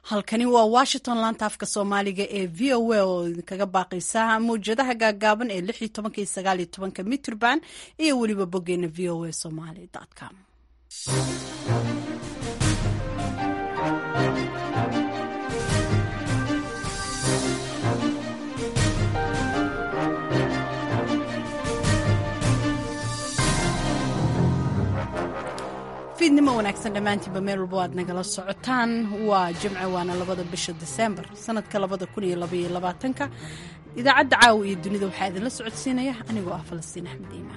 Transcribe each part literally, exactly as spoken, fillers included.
halkani waa Washington laanta afka Soomaaliga ee V O A oo kaga baaqaysa muujadaha gaagaaban ee lix iyo toban iyo sagaal iyo toban mitirban iyo waliba boggeena v o a somali dot com. fiidnimo wanaagsan dhammaantiinba meel walba aad nagala socotaan waa jimce waana labada bisha December sanadka labada kun iyo laba iyo labaatanka idaacadda caawa iyo dunida waxaa idinla socodsiinaya anigoo ah Falastiin Axmed Iimaan.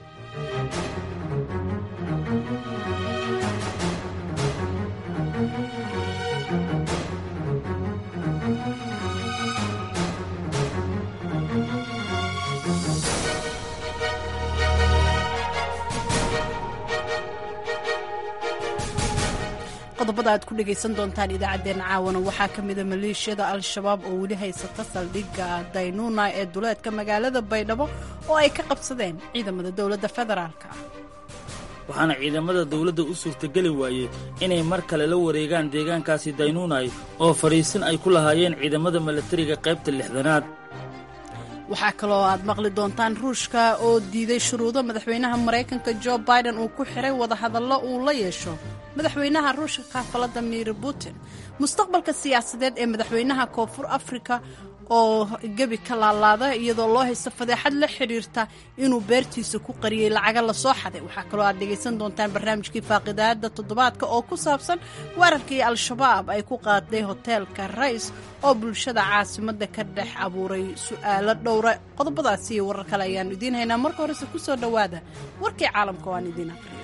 qodobada aad ku dhageysan doontaan idaacadeena caawana waxaa ka mid ah maleeshiyada al-shabaab oo weli haysata saldhigga Daynuuna ee duleedka magaalada Baydhabo oo ay ka qabsadeen ciidamada dowladda federaalka. waxaana ciidamada dowladda u suurtageli waayey inay mar kale la wareegaan deegaankaasi Daynuuna oo fariisin ay ku lahaayeen ciidamada milatariga qaybta lixdanaad. waxaa kaloo aad maqli doontaan Ruushka oo diiday shuruudo madaxweynaha Mareykanka Joe Biden uu ku xiray wadahadallo uu la yeesho madaxweynaha Ruushka Vladimir Putin. mustaqbalka siyaasadeed ee madaxweynaha Koonfur Afrika oo gabi ka laalaada iyadoo loo haysto fadeexad la xiriirta inuu beertiisa ku qariyay lacaga la soo xaday. waxaa kaloo aad dhageysan doontaan barnaamijkii faaqidaada toddobaadka oo ku saabsan weerarkii al-shabaab ay ku qaaday hoteelka Rais oo bulshada caasimadda ka dhex abuuray su'aalo dhowra. qodobadaasi iyo warar kale ayaan idiin haynaa. marka horese ku soo dhowaada warkii caalamka oo aan idiin aqriyo.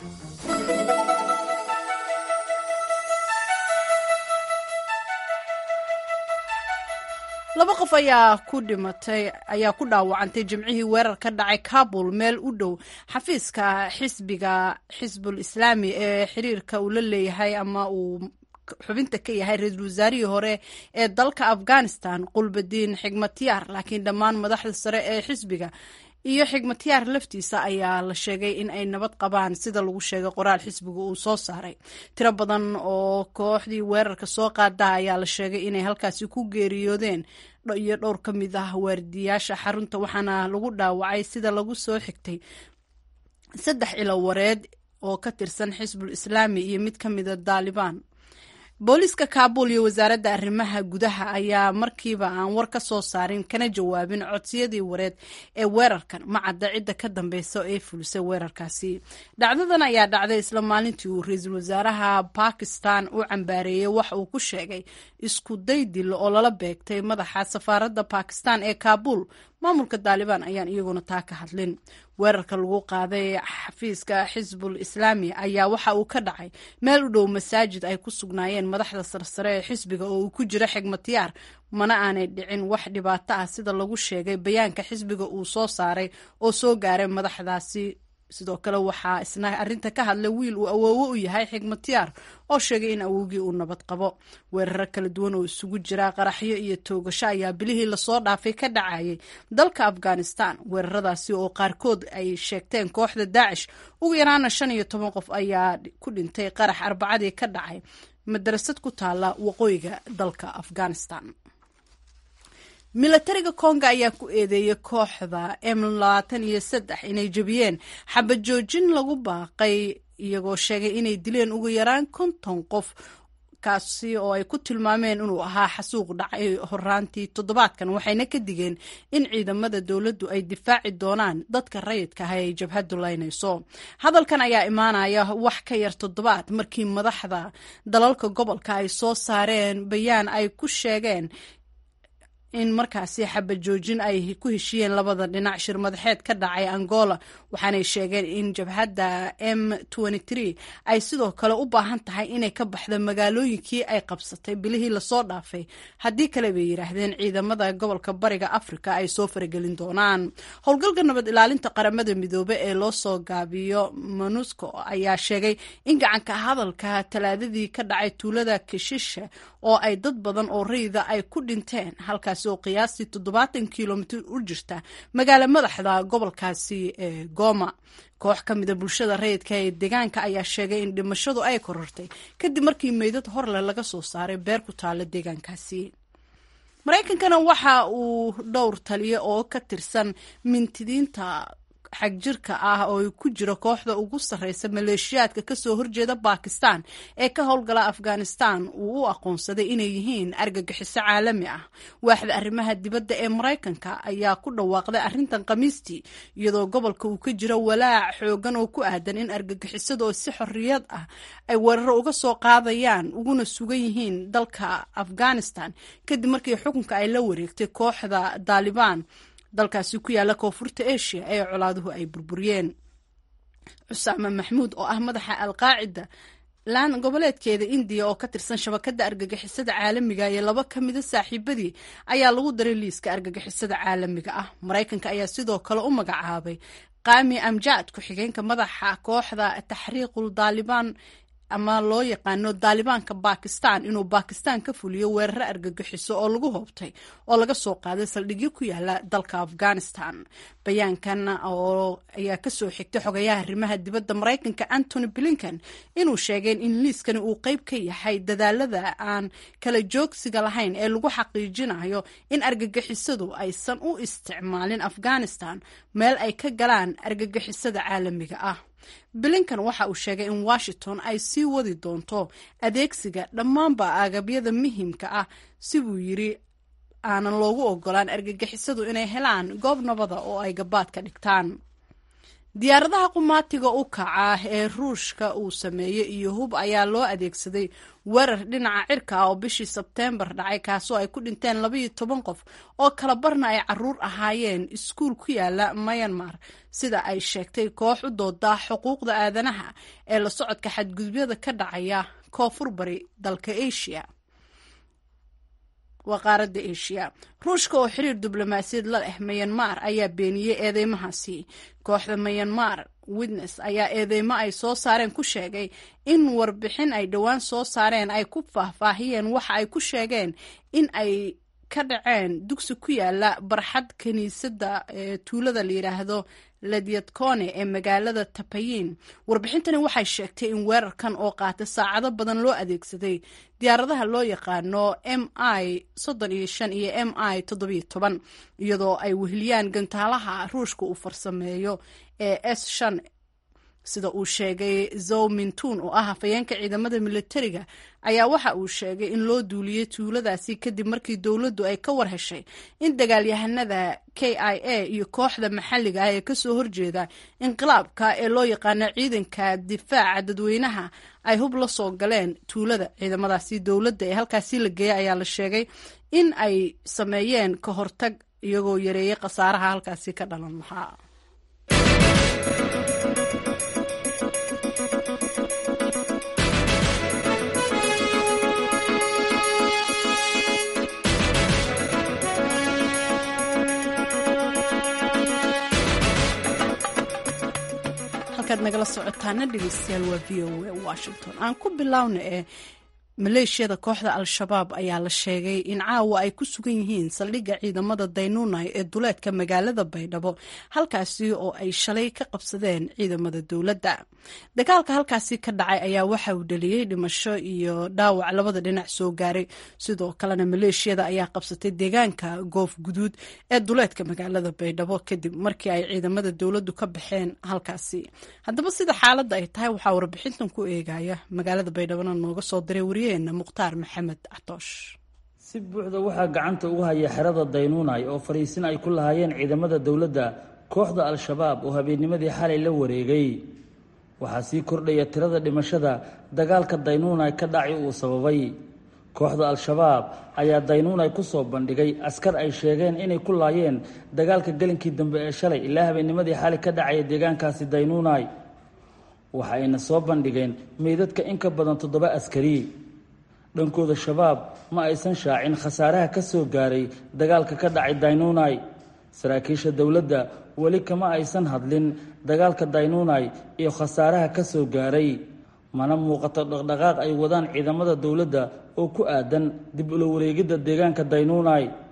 laba qof ayaa ku dhimatay ayaa ku dhaawacantay jimcihii weerar ka dhacay Kabul meel u dhow xafiiska xisbiga Xisbul Islaami ee xiriirka uu la leeyahay ama uu xubinta ka yahay ra'iisul wasaarihii hore ee dalka Afghanistan Qulbadiin Xigmatyaar. laakiin dhammaan madaxda sare ee xisbiga iyo Xigmatyaar laftiisa ayaa la sheegay in ay nabad qabaan sida lagu sheegay qoraal xisbiga uu soo saaray. tiro badan oo kooxdii weerarka soo qaada ayaa la sheegay inay halkaasi ku geeriyoodeen iyo dhowr ka mid ah waardiyaasha xarunta waxaana lagu dhaawacay sida lagu soo xigtay saddex ilo wareed oo ka tirsan Xisbul Islaami iyo mid ka mid ah Taliban. booliska Kabul iyo wasaaradda arrimaha gudaha ayaa markiiba aan war ka soo saarin kana jawaabin codsiyadii wareed ee weerarkan ma cadda cidda ka dambaysa ee fulisay weerarkaasi. dhacdadan ayaa dhacday isla maalintii uu ra'iisul wasaaraha Pakistan u cambaareeyay wax uu ku sheegay isku day dil oo lala beegtay madaxa safaaradda Pakistan ee Kabul. maamulka Taliban ayaan iyaguna taa ka hadlin. weerarka lagu qaaday xafiiska Xisbul Islaami ayaa waxa uu ka dhacay meel u dhow masaajid ay ku sugnaayeen madaxda sarsare ee xisbiga oo uu ku jiro Xigmatyaar mana aanay dhicin wax dhibaato ah sida lagu sheegay bayaanka xisbiga uu soo saaray oo soo gaaray madaxdaasi. sidoo kale waxaa isna arrinta ka hadlay wiil uu awoowo u yahay Xigmatyaar oo sheegay in awowgii uu nabad qabo. weeraro kala duwan oo isugu jira qaraxyo iyo toogasho ayaa bilihii lasoo dhaafay ka dhacayay dalka Afghanistan. weeraradaasi oo qaarkood ay sheegteen kooxda Daesh. ugu yaraana shan iyo toban qof ayaa ku dhintay qarax Arbacadii ka dhacay madrasad ku taala waqooyiga dalka Afghanistan. milatariga Kongo ayaa ku eedeeyay kooxda M labaatan iyo saddex inay jabiyeen xabad joojin lagu baaqay iyagoo sheegay inay dileen ugu yaraan konton qof kaasi oo ay ku tilmaameen inuu ahaa xasuuq dhacay horaantii toddobaadkan. waxayna ka digeen in ciidamada dowladdu ay difaaci doonaan dadka rayidka ah ee jabhadu laynayso. hadalkan ayaa imaanaya wax ka yar toddobaad markii madaxda dalalka gobolka ay soo saareen bayaan ay ku sheegeen in markaasi xabad joojin ay ku heshiyeen labada dhinac shir madaxeed ka dhacay Angola. waxaanay sheegeen in jabhadda M toban iyo saddex ay sidoo kale u baahan tahay inay ka baxdo magaalooyinkii ay qabsatay bilihii lasoo dhaafay haddii kale bay yiraahdeen ciidamada gobolka bariga Afrika ay soo faragelin doonaan. howlgalka nabad ilaalinta qaramada midoobe ee loo soo gaabiyo MONUSCO ayaa sheegay in gacanka hadalka talaadadii ka dhacay tuulada Kishishe oo ay dad badan oo rayida ay ku dhinteen halkaas halkaasi oo qiyaastii toddobaatan kilomitir u jirta magaalo madaxda gobolkaasi ee Goma. koox ka mida bulshada rayidka ee deegaanka ayaa sheegay in dhimashadu ay korortay kadib markii meydad horle laga soo saaray beer ku taala deegaankaasi. Mareykankana waxa uu dhowr taliye oo ka tirsan mintidiinta xagjirka ah oo ku jira kooxda ugu sarreysa maleeshiyaadka ka soo horjeeda Pakistan ee ka howlgala Afghanistan uu u aqoonsaday inay yihiin argagixiso caalami ah. waaxda arrimaha dibadda ee Mareykanka ayaa ku dhawaaqday arrintan Khamiistii, iyadoo gobolka uu ka jiro walaac xoogan oo ku aadan in argagixisada oo si xorriyad ah ay weeraro uga soo qaadayaan uguna sugan yihiin dalka Afghanistan kadib markii xukunka ay la wareegtay kooxda Taliban dalkaasi ku yaala koonfurta Asia ee colaaduhu ay burburiyeen. Usaama Maxmuud oo ah madaxa Al-Qaacida laan goboleedkeeda Indiya oo ka tirsan shabakada argagixisada caalamiga iyo laba ka mid ah saaxiibadii ayaa lagu daray liiska argagixisada caalamiga ah. Mareykanka ayaa sidoo kale u magacaabay Qami Amjad ku-xigeenka madaxa kooxda Taxriiqul Taliban ama loo yaqaano Talibanka Pakistan inuu Pakistan ka fuliyo weerar argagixiso oo lagu hoobtay oo laga soo qaaday saldhigyo ku yaala dalka Afghanistan. Bayaankan oo ayaa ka soo xigtay xogayaha arrimaha dibadda Mareykanka Antony Blinken inuu sheegay in liiskani uu qayb ka yahay dadaalada aan kala joogsiga lahayn ee lagu xaqiijinayo in argagixisadu aysan u isticmaalin Afghanistan meel ay ka galaan argagixisada caalamiga ah. Blinken waxa uu sheegay in Washington ay sii wadi doonto adeegsiga dhammaanba agabyada muhiimka ah si buu yiri aanan loogu ogolaan argagixisadu inay helaan goob nabada oo ay gabaad ka dhigtaan. diyaaradaha qumaatiga u kaca ee Ruushka uu sameeyay iyo hub ayaa loo adeegsaday weerar dhinaca cirka ah oo bishii Sebtembar dhacay kaasoo ay ku dhinteen laba iyo toban qof oo kala barna ay caruur ahaayeen iskuul ku yaala Myanmar, sida ay sheegtay koox u dooda xuquuqda aadanaha ee la socodka xadgudubyada ka dhacaya koonfur bari dalka Asia. waqaaradda Asia. Ruushka oo xiriir diblomaasiyad la leh Myanmar ayaa beeniyay eedeymahaasi. Kooxda Myanmar Witness ayaa eedeymo ay soo saareen ku sheegay in warbixin ay dhowaan soo saareen ay ku faahfaahiyeen waxa ay ku sheegeen in ay ka dhaceen dugsi ku yaala barxad kaniisadda ee tuulada la yiraahdo Ladiatkone ee magaalada Tapayin. Warbixintani waxay sheegtay in weerarkan oo qaatay saacado badan loo adeegsaday diyaaradaha loo yaqaano M I soddon iyo shan iyo M I toddoba iyo toban, iyadoo ay weheliyaan gantaalaha Ruushka uu farsameeyo ee S shan, sida uu sheegay Zhou Mintun oo ah hafayeenka ciidamada militariga ayaa waxa uu sheegay in loo duuliyay tuuladaasi kadib markii dowladdu ay ka war heshay in dagaalyahanada K I A iyo kooxda maxalliga ah ee ka soo horjeeda inqilaabka ee loo yaqaano ciidanka difaaca dadweynaha ay hub la soo galeen tuulada. ciidamadaasi dowladda ee halkaasi la geeyay ayaa la sheegay in ay sameeyeen ka hortag iyagoo yareeyay khasaaraha halkaasi ka dhalan lahaa. nagala socotaana dhegeystayaal waa v o a Washington. aan ku bilowna ee maleeshiyada kooxda Al-Shabaab ayaa la sheegay in caawa ay ku sugan yihiin saldhigga ciidamada Daynuunay ee duleedka magaalada Baydhabo, halkaasi oo ay shalay ka qabsadeen ciidamada dowladda. dagaalka halkaasi ka dhacay ayaa waxa uu dhaliyay dhimasho iyo dhaawac labada dhinac soo gaaray. sidoo kalena maleeshiyada ayaa qabsatay deegaanka Goof Guduud ee duleedka magaalada Baydhabo kadib markii ay ciidamada dowladdu ka baxeen halkaasi. haddaba sida xaaladda ay tahay waxaa warbixintan ku eegaya magaalada Baydhabona nooga soo diray Mukhtaar Maxamed Catoosh. si buuxda waxaa gacanta ugu haya xerada Daynuunay oo fariisin ay ku lahaayeen ciidamada dowladda kooxda Al-Shabaab oo habeennimadii xalay la wareegay. waxaa sii kordhaya tirada dhimashada dagaalka Daynuunay ka dhacay uu sababay. kooxda Al-Shabaab ayaa Daynuunay ku soo bandhigay askar ay sheegeen inay ku laayeen dagaalka galinkii dambe ee shalay ilaa habeennimadii xalay ka dhacay deegaankaasi Daynuunay. waxa ayna soo bandhigeen meydadka in ka badan toddoba askari. dhankooda shabaab ma aysan shaacin khasaaraha ka soo gaaray dagaalka ka dhacay Daynuunay. saraakiisha dowladda weli kama aysan hadlin dagaalka Daynuunay iyo khasaaraha ka soo gaaray, mana muuqato dhaqdhaqaaq ay wadaan ciidamada dowladda oo ku aadan dib ula wareegidda deegaanka Daynuunay.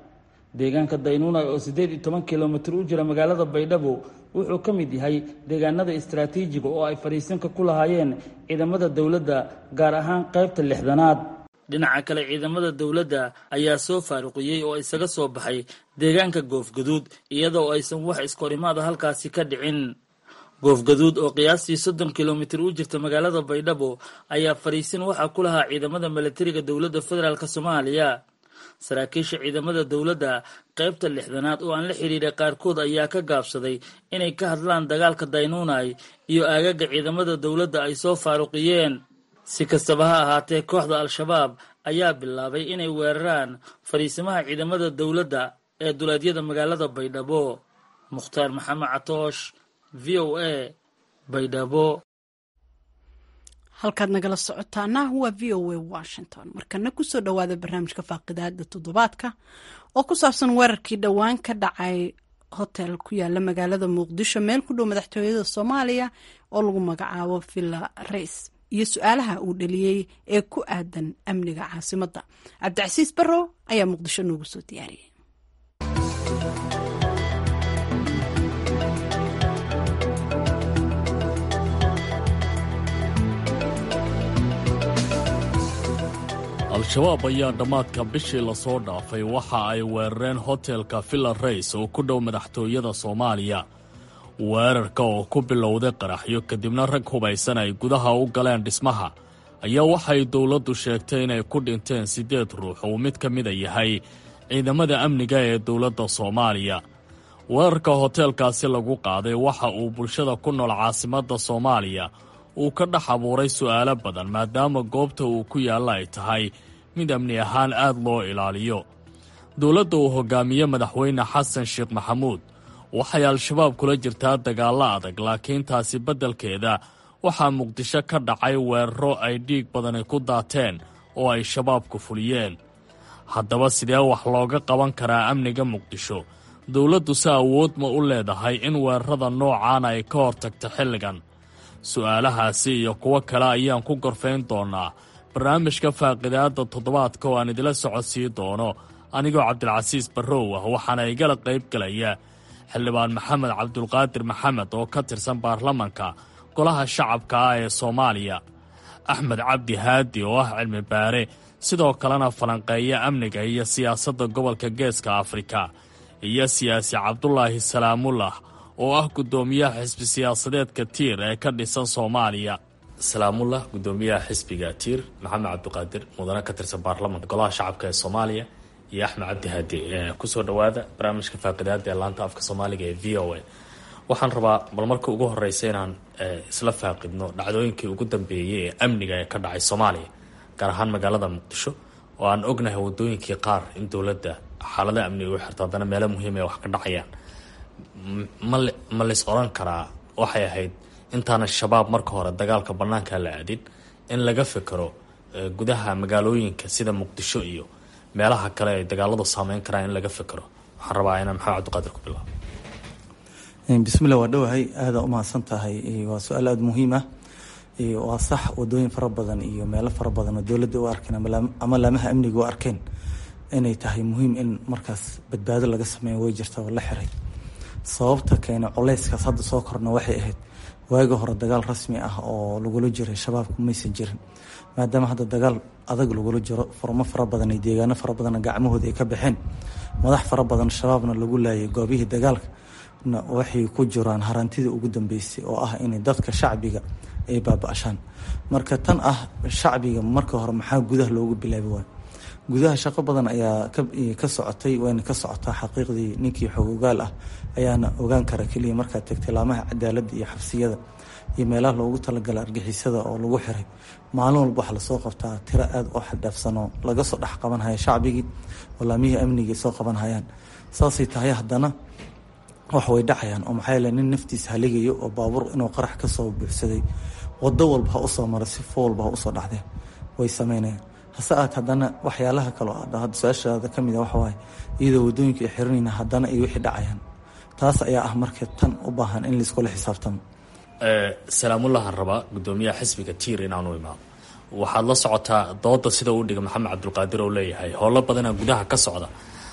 deegaanka daynuunay oo siddeed iyo toban kilomitir u jira magaalada baydhabo wuxuu ka mid yahay deegaanada istaraatiijiga oo ay fariisinka ku lahaayeen ciidamada dowladda gaar ahaan qaybta lixdanaad. dhinaca kale ciidamada dowladda ayaa soo faaruqiyey oo isaga soo baxay deegaanka goofgaduud iyadoo aysan wax iskorimaada halkaasi ka dhicin. goofgaduud oo qiyaastii soddon kilomitir u jirta magaalada baydhabo ayaa fariisin waxaa ku lahaa ciidamada milatariga dowladda federaalk soomaaliya. saraakiisha ciidamada dowladda qaybta lixdanaad oo aan la xidhiiray qaarkood ayaa ka gaabsaday inay ka hadlaan dagaalka daynuunay iyo aagaga ciidamada dowladda ay soo faaruqiyeen. si kastaba ha ahaatee kooxda al-shabaab ayaa bilaabay inay weeraraan fariisimaha ciidamada dowladda ee duleedyada magaalada baydhabo. mukhtaar maxamed catoosh, v o a, baydhabo. halkaad nagala socotaana waa v o a washington. markana kusoo dhawaada barnaamijka faaqidaada toddobaadka oo ku saabsan weerarkii dhowaan ka dhacay hotel ku yaala magaalada muqdisho meel ku dhow madaxtooyada soomaaliya oo lagu magacaabo villa rays iyo su-aalaha uu dhaliyey ee ku aadan amniga caasimadda. cabdicasiis barrow ayaa muqdisho noogu soo diyaariyey. al-shabaab ayaa dhammaadka bishii lasoo dhaafay waxa ay weerareen hotelka villa rays oo ku dhow madaxtooyada soomaaliya. weerarka oo ku bilowday qaraxyo kadibna rag hubaysan ay gudaha u galeen dhismaha ayaa waxay dowladdu sheegtay inay ku dhinteen siddeed ruux oo mid ka mida yahay ciidamada amniga ee dowladda soomaaliya. weerarka hoteelkaasi lagu qaaday waxa uu bulshada ku nool caasimadda soomaaliya uu ka dhex abuuray su'aalo badan maadaama goobta uu ku yaalla ay tahay mid amni ahaan aad loo ilaaliyo. dowladda uu hogaamiye madaxweyne xasan sheekh maxamuud waxay al-shabaab kula jirtaa dagaallo adag, laakiin taasi beddelkeeda waxaa muqdisho ka dhacay weeraro ay dhiig badani ku daateen oo ay shabaabku fuliyeen. haddaba sidee wax looga qaban karaa amniga muqdisho? dowladdu si awood ma u leedahay in weerarada noocaana ay ka hortagto xilligan? su'aalahaasi iyo kuwo kale ayaan ku gorfayn doonaa barnaamijka faaqidaada toddobaadka oo aan idila socodsiin doono anigoo cabdilcasiis barrow ah. waxaana igala qayb galaya xildhibaan maxamed cabdulqaadir maxamed oo ka tirsan baarlamanka golaha shacabka ah ee soomaaliya, axmed cabdi haadi oo ah cilmi baare sidoo kalena falanqeeya amniga iyo siyaasadda gobolka geeska afrika, iyo siyaasi cabdulaahi salaamullah oo ah guddoomiyaha xisbi siyaasadeedka tiir ee ka dhisan soomaaliya. salaamullah guddoomiyaha xisbiga tiir, maxamed cabdiqaadir mudane ka tirsan baarlamanka golaha shacabka ee soomaaliya, iyo axmed cabdi haadi. kusoo dhawaada barnaamijka faaqidaada ee laanta afka soomaaliga ee v o a. waxaan rabaa bal marka ugu horeysa inaan isla faaqidno dhacdooyinkii ugu dambeeyey ee amniga ee ka dhacay soomaaliya, gaar ahaan magaalada muqdisho oo aan ognahay wadooyinkii qaar in dowladda xaalada amniga u xirto haddana meelo muhiim ee wax ka dhacayaan. ma lays oran karaa waxay ahayd intaana shabaab marka hore dagaalka bannaanka la aadin in laga fekero gudaha magaalooyinka sida muqdisho iyo meelaha kale ay dagaaladu saameyn karaan in laga fekero? waxaan rabaa inaan maxamed cabdiqaadir ku bilaabo. bismillah, waa dhowahay, aada umahadsan tahay. waa su-aal aada muhiim ah. waa sax, wadooyin fara badan iyo meelo fara badan oo dowladda u arkeen ama laamaha amniga u arkeen inay tahay muhiim in markaas badbaado laga sameeyo way jirta oo la xiray. sababta keena culeyskaas hadda soo korna waxay ahayd waagi hore dagaal rasmi ah oo lagula jiray shabaabku maysan jirin, maadaama hadda dagaal adag lagula jiro, furmo fara badan iyo deegaano fara badanna gacmahooda ay ka baxeen, madax fara badan shabaabna lagu laayay goobihii dagaalka na waxay ku jiraan harantidii ugu dambeysay oo ah in dadka shacbiga ay baaba-ashaan. marka tan ah shacbiga marka hore maxaa gudaha loogu bilaabi waayo? gudaha shaqo badan ayaa ka socotay, wayna ka socotaa xaqiiqdii. ninkii xogogaal ah ayaana ogaan kara keliya markaad tagtay laamaha cadaaladda iyo xabsiyada iyo meelaha loogu talagala argixisada oo lagu xiray. maalin walba waxaa lasoo qabtaa tiro aada oo xadhaafsanoo laga soo dhex qaban haya shacbigii oo laamihii amnigii soo qaban hayaan. saasay tahay haddana wax way dhacayaan oo maxaa yeele nin naftiisa haligayo oo baabuur inuu qarax ka soo buuxsaday waddo walba ha usoo mara, si fo walba ha usoo dhacdee way sameynayaan. hase aad haddana waxyaalaha kaloo hadda su-aashaada ka mid a waxa waaye iyadoo waddooyinka ay xiranayna haddana ay wixii dhacayaan. taas ayaa ah marka tan u baahan in laiskula xisaabtamo. salaamullahan rabaa guddoomiyaha xisbiga tiir inaanu imaado. waxaad la socotaa dooda sida uu dhiga maxamed cabdulqaadir oo leeyahay howlo badanaa gudaha ka socda,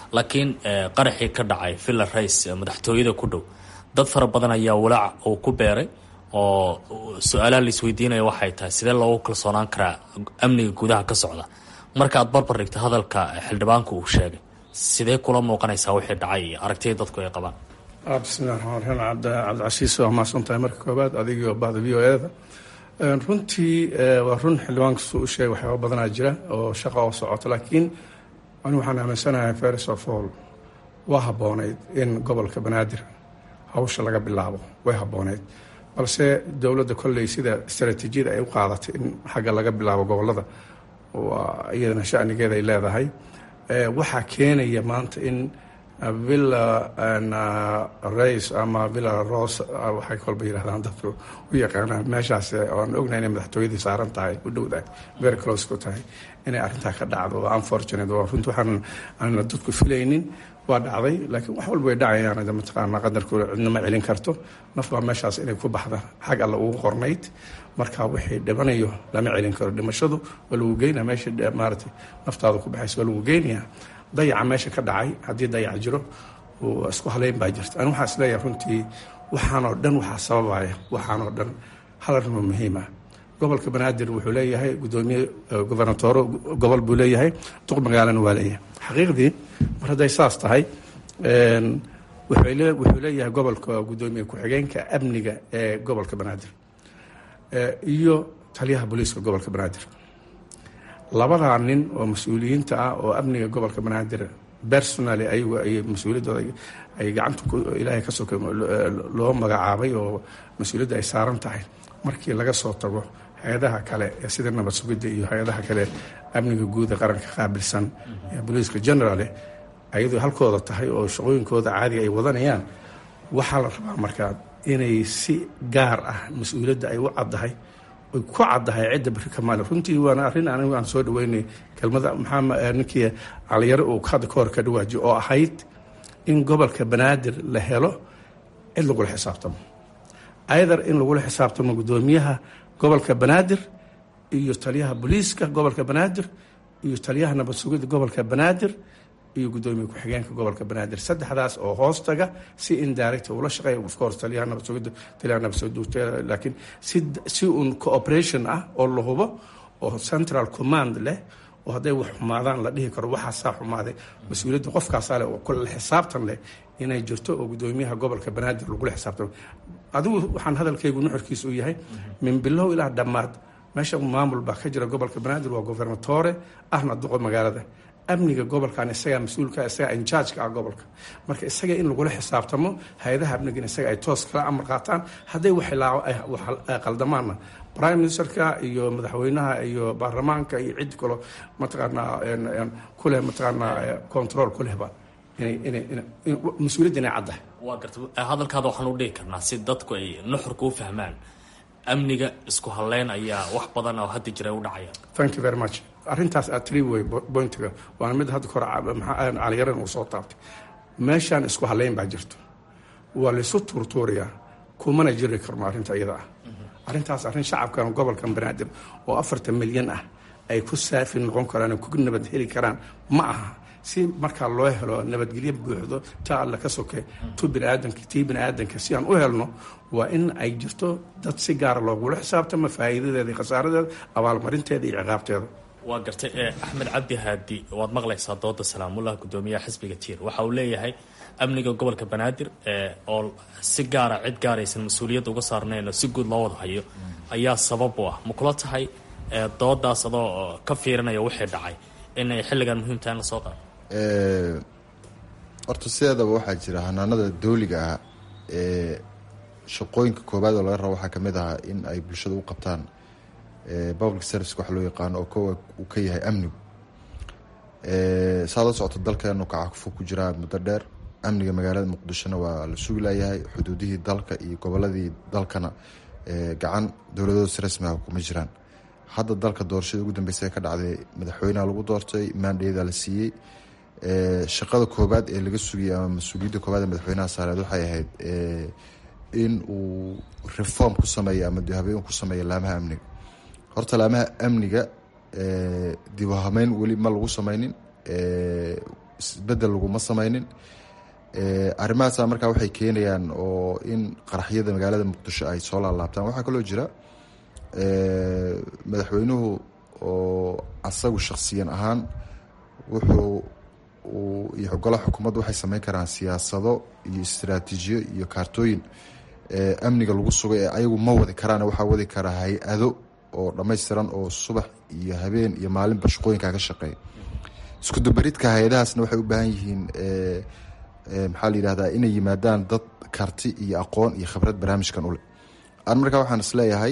laakiin qaraxii ka dhacay villa rays madaxtooyada ku dhow dad fara badan ayaa walaac uu ku beeray oo su-aalaha la isweydiinaya waxay tahay sidee loogu kalsoonaan karaa amniga gudaha ka socda marka aad barbar dhigto hadalka xildhibaanku uu sheegay sidee kula muuqanaysaa wixii dhacay iyo aragtida dadku ay qabaan? bismillahi raxmaan raxiim. cabdicasiis waa mahadsan tahay marka koobaad adigio bahda v o eda. runtii waa run xildhibaanka suu u sheegay waxyaaba badanaa jira oo shaqa oo socoto, laakiin anigu waxaan aaminsanahay first of all waa habboonayd in gobolka banaadir hawsha laga bilaabo, way habboonayd, balse dowladda kolley sida istaraatiijiyada ay u qaadatay in xagga laga bilaabo gobolada waa iyadana shanigeeda ay leedahay. waxaa keenaya maanta in villa rays ama villa rose waxay kolba yidhahdaan dadku u yaqaanaan meeshaas oan ognahay inay madaxtooyadii saaran tahay u dhowdahay very close ku tahay inay arrintaa ka dhacdo waa unfortunate waa runti waxaan aanna dadku filaynin waa dhacday, laakiin wax walba way dhacayaan mataqaanaa qadarku cidna ma celin karto. naf baa meeshaas inay ku baxda xag alla ugu qornayd, marka wixii dhibanayo lama celin karo. dhimashadu waa lagu geynaa meesha maaragtay naftaada ku baxaysa waa lagu geynayaa. dayaca meesha ka dhacay haddii dayac jiro isku haleyn baa jirta. ani waxaa isleeyahay runtii waxaanoo dhan waxaa sababaya waxaanoo dhan hal arrimo muhiima. gobolka banaadir wuxuu leeyahay gudoomiye gobernatooro gobol buu leeyahay, duq magaalana waa leeyahay. xaqiiqdii mar hadday saas tahay wuxuu leeyahay gobolka gudoomiye ku-xigeenka amniga ee gobolka banaadir iyo taliyaha booliiska gobolka banaadir. labadaa nin oo mas-uuliyiinta ah oo amniga gobolka banaadir personally ayagu ay mas-uuliyaddooda ay gacanta ilaahay ka soka loo magacaabay oo mas-uuliyadda ay saaran tahay. markii laga soo tago hay-adaha kale ee sida nabad sugidda iyo hay-adaha kale amniga guud ee qaranka qaabilsan ee booliiska generale ayadoo halkooda tahay oo shaqooyinkooda caadiga ay wadanayaan, waxaa la rabaa markaa inay si gaar ah mas-uuliyadda ay u caddahay oy ku caddahay cidda bari kamaale. runtii waana arrin anigu aan soo dhaweynay kelmada maxaa ninkii caliyare uu hadda ka hor ka dhawaajiyo oo ahayd in gobolka banaadir la helo cid lagula xisaabtamo, ayadar in lagula xisaabtamo gudoomiyaha gobolka banaadir iyo taliyaha booliiska gobolka banaadir iyo taliyaha nabad sugidda gobolka banaadir iyo gudoomiye ku-xigeenka gobolka banaadir. saddexdaas oo hoostaga si indirect ula shaqeeya of course taliyaha nabad sugidda taliyaha nabad sugidda, laakiin si si un cooperation ah oo la hubo oo central command leh oo hadday wax xumaadaan la dhihi karo waxaasaa xumaaday, mas-uuliyadda qofkaasaa leh oo kula xisaabtan leh inay jirto oo gudoomiyaha gobolka banaadir lagula xisaabtamo. adigu waxaan hadalkaygu nuxurkiisa u yahay min bilow ilaa dhammaad meesha maamul baa ka jira gobolka banaadir waa gobernatore ahna duqo magaalada. amniga gobolkan isagaa mas-uulka isagaa injaajka ah gobolka, marka isaga in lagula xisaabtamo hay-adaha amnigan isaga ay toos kala amar qaataan. hadday wax qaldamaanna prime ministerka iyo madaxweynaha iyo baarlamaanka iyo cid kalo mataqaanaa kuleh mataqaanaa control kulehba mas-uuliyadda inay caddahay. waa garta hadalkaada waxaan u dhihi karnaa si dadku ay nuxurka u fahmaan amniga isku halleyn ayaa wax badan oo hadda jira u dhacaya. thank you very much. arrintaas aad tiri wey bointiga waana mid hadda kore caliyaren uu soo taabtay. meeshaan isku halleyn baa jirto, waa laysu tuurtuurayaa, kumana jiri karno arrinta iyada ah. arrintaas arrin shacabkan gobolkan banaadir oo afartan milyan ah ay ku saafi noqon karaan oo ku nabad heli karaan ma aha. si markaa loo helo nabadgelyo buuxdo taa alla ka soke tu biniaadanka tii biniaadanka si aan u helno waa in ay jirto dad si gaara loogula xisaabtamo faa'iidadeeda iyo khasaaradeeda, abaalmarinteeda iyo ciqaabteeda. waa gartay axmed cabdi haadi waad maqlaysaa dooda salaamullah gudoomiyaha xisbiga tiir waxa uu leeyahay amniga gobolka banaadir oo si gaara cid gaaraysan mas-uuliyadda uga saarnayn oo si guud loo wada hayo ayaa sabab u ah. ma kula tahay doodaas adoo ka fiirinaya wixii dhacay inay xilligan muhiim tahay in la soo qaado? horta sideedaba waxaa jira hanaanada dawliga ah ee shaqooyinka koobaad oo laga rabo waxaa kamid ahaa in ay bulshada u qabtaan public service wax loo yaqaano oo kowa uu ka yahay amnigu. saad la socoto dalkeenu kacafo ku jiraa muddo dheer, amniga magaalada muqdishona waa la sugi laayahay, xuduudihii dalka iyo goboladii dalkana gacan dowladooda rasmiga kuma jiraan. hadda dalka doorashada ugu dambeysa ka dhacday madaxweyneha lagu doortay, maandheeda la siiyey. shaqada koobaad ee laga sugayay ama mas-uuliyadda koobaad ee madaxweynaha saareed waxay ahayd in uu reform ku sameeyo ama dibhabeyn ku sameeyo laamaha amniga. horta laamaha amniga dibhabeyn weli ma lagu sameynin, isbedel laguma samaynin. arrimahaasa markaa waxay keenayaan oo in qaraxyada magaalada muqdisho ay soo laalaabtaan. waxaa kaloo jira madaxweynuhu oo asagu shakhsiyan ahaan wuxuu iyo golaha xukuumaddu waxay sameyn karaan siyaasado iyo istaraatiijiyo iyo kaartooyin amniga lagu sugay ee ayagu ma wadi karaan. waxaa wadi karaa hay-ado oo dhammaystiran oo subax iyo habeen iyo maalinba shaqooyinkaa ka shaqeeya. isku dubaridka hay-adahaasna waxay u baahan yihiin maxaa la yidhahdaa inay yimaadaan dad karti iyo aqoon iyo khibrad barnaamijkan u leh. an markaa waxaan isleeyahay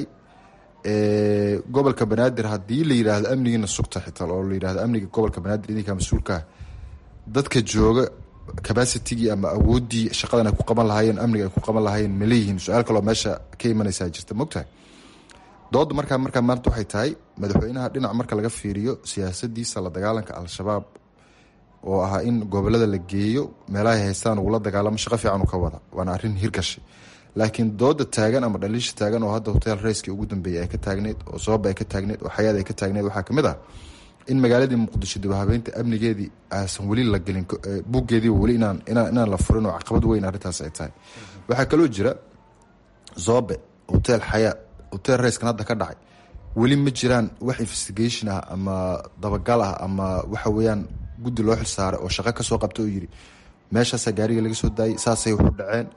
gobolka banaadir haddii la yidhaahdo amnigiina sugta xitaa oo la yidhahdo amniga gobolka banaadir idinkaa mas-uulkaa dadka jooga capacitigii ama awooddii shaqadan ay ku qaban lahaayeen amniga ay ku qaban lahaayeen ma leeyihiin? su-aal kaloo meesha ka imanaysaa jirta mogtahay. dooda markaa markaa maanta waxay tahay madaxweynaha dhinac marka laga fiiriyo siyaasadiisa la dagaalanka al-shabaab oo ahaa in gobolada la geeyo meelahay haystaan ugula dagaalamo shaqo fiican u ka wada, waana arrin hirgashay. laakiin dooda taagan ama dhaliisha taagan oo hadda hotel rayskii ugu dambeeyay ay ka taagneyd oo sabab ay ka taagneyd oo xayaad ay ka taagneyd waxaa kamid ah in magaaladii muqdisho dib habeynta amnigeedii aasan weli la gelin buuggeediiba weli inaan inaan inaan la furin oo caqabad weyn arrintaas ay tahay. waxaa kaloo jira zobe hotel xayaad hotel rayskan hadda ka dhacay weli ma jiraan wax investigation ah ama dabagal ah ama waxa weeyaan guddi loo xilsaaray oo shaqo kasoo qabta oo yiri meeshaasaa gaariga laga soo daayay saasay wuxu dhaceen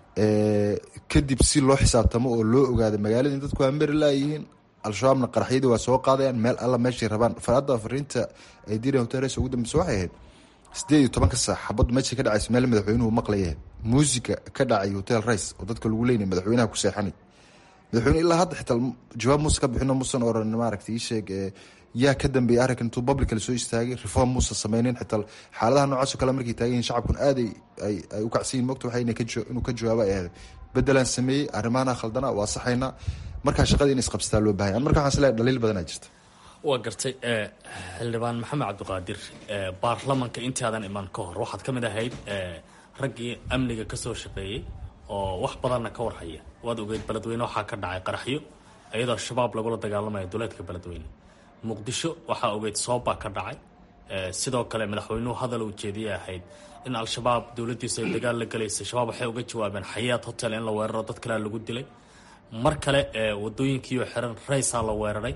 kadib si loo xisaabtamo oo loo ogaado magaalada in dadku waa mari laayihiin al-shabaabna qaraxyadii waa soo qaadayaan meel alla meeshay rabaan. farada fariinta ay direen hotel rays ugu dambeysa waxay ahayd sideed iyo tobanka saac xabaddu meeshay ka dhacaysa meel madaxweynuhu maqlayahay muusiga ka dhacay hotel rays oo dadka lagu leynay madaxweynaha ku seexanay. madaxweyne ilaa hadda xitaa jawaab muuse ka bixino muusan oran maaragtay ii sheeg yaa ka dambeeyay arrinkan intuu publica la soo istaagay reform muusa sameynin. xitaa xaaladaha noocaas oo kale markay taagan yihiin shacabkun aad ay ay u kacsan yihin mogta waxay inuu ka jawaaba ay ahayd bedelaan sameeyey arrimaana khaldana waa saxaynaa markaa shaqadii in isqabsataa loo baahanya. marka waxaan isleeyahay dhaliil badanaa jirta. waa gartay xildhibaan maxamed cabdiqaadir, baarlamanka intaadan imaan ka hor waxaad ka mid ahayd raggii amniga ka soo shaqeeyey oo wax badanna ka warhaya. waad ogeyd beledweyne waxaa ka dhacay qaraxyo iyadoo shabaab lagula dagaalamayo duleedka beledweyne. muqdisho waxaa ogeyd sooba ka dhacay, sidoo kale madaxweynuhu hadal uu jeediyay ahayd in al-shabaab dowladiisa ay dagaal la galaysay. shabaab waxay uga jawaabeen xayaat hotel in la weeraro dad kalea lagu dilay. mar kale wadooyinkiioo xiran raysaa la weeraray.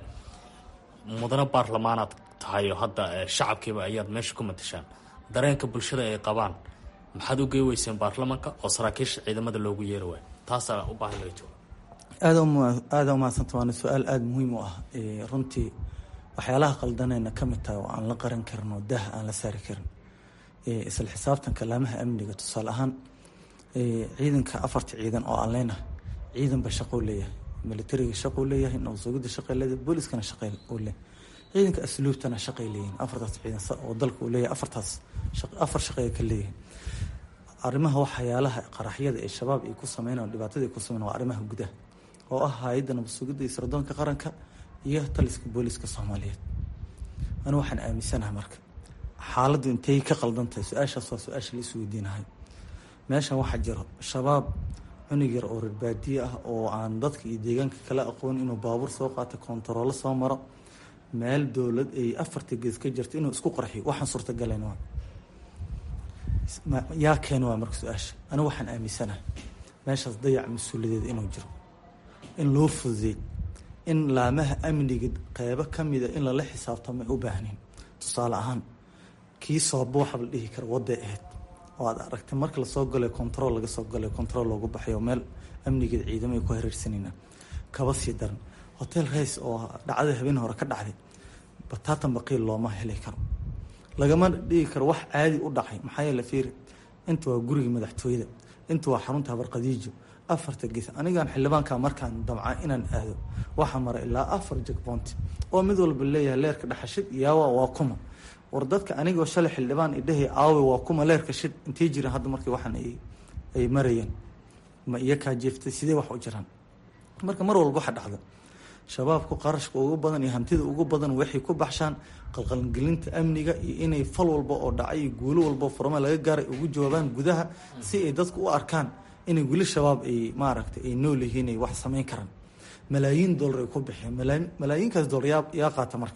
mudane baarlamaanaad tahay oo hadda shacabkiiba ayaad meesha ku matashaan. dareenka bulshada ay qabaan maxaad u gey weyseen baarlamanka oo saraakiisha ciidamada loogu yeeri waayo? taasaa u baahan laga jawaab. aada aada umahadsanta waana su-aal aada muhiim u ah. runtii waxyaalaha qaldanayna ka mid tahay oo aan la qaran karin oo dah aan la saari karin. isla xisaabtanka laamaha amniga tusaale ahaan ciidanka afarta ciidan oo aan leenahay ciidanba shaqou leeyahay, militariga shaqou leeyahay, nabadsuugida shaqay leedahay, booliskana shaqay uu leeyahay, ciidanka asluubtana shaqay leeyihin. afartaas ciidan oo dalka uu leeyahay afartaas afar shaqay ka leeyihin. arrimaha waxyaalaha qaraxyada ee shabaab ay ku sameynayaan dhibaatada ay ku sameynayaan waa arrimaha gudaha oo ah hay'adda nabadsuugida iyo sirdoonka qaranka iyo taliska booliska Soomaaliyeed. anigu waxaan aaminsanahay marka xaaladdu intay ka qaldan tahay su-aashaas waa su-aasha la is weydiinahay. meeshan waxaa jiro shabaab cunug yar oo reer baadiye ah oo aan dadka iyo deegaanka kala aqoon inuu baabuur soo qaato kontaroolo soo maro meel dowlad ay afarta gees ka jirto inuu isku qarxiyo waxaan suurtagalayn waa yaa keena waa marka su-aasha. anigu waxaan aaminsanahay meeshaas dayac mas-uuliyadeed inuu jiro, in loo fududeey, in laamaha amniga qeybo kamida in lala xisaabtamo ay u baahnayn. tusaale ahaan kii sooba waxa la dhihi kara waday ahayd oo aad aragtay marka lasoo galay control laga soo galay control loogu baxayo meel amnigeed ciidamo ay ku hareersanayna kaba sii daran hotel rays oo dhacday habeen hore ka dhacday batatan baqiil looma heli karo, lagama dhigi karo wax caadi u dhacay. maxaa yeelay fiir inta waa guriga madaxtooyada, inta waa xarunta habarqadiijo, afarta gees. anigaan xildhibaanka markaan damca inaan aado waxaa mara ilaa afar checkpoint oo mid walba leeyahay leerka dhaxashid iyaawa waa kuma war dadka anigoo shalay xildhibaan idhahay aawe waa kuma leerka shid intay jiraan hadda markii waxaan ay ay marayeen ma iyo kaa jeeftay sidee wax u jiraan. marka mar walba waxa dhacda shabaabku qarashka ugu badan iyo hantida ugu badan waxay ku baxshaan qalqalgelinta amniga iyo inay fal walba oo dhacay iyo guulo walba furma laga gaaray ugu jawaabaan gudaha si ay dadku u arkaan inay wili shabaab ay maaragtay ay nool yihiin ay wax sameyn karaan. malaayiin dollar ay ku bixiyeen malaayiinkaas dollar yaa yaa qaata marka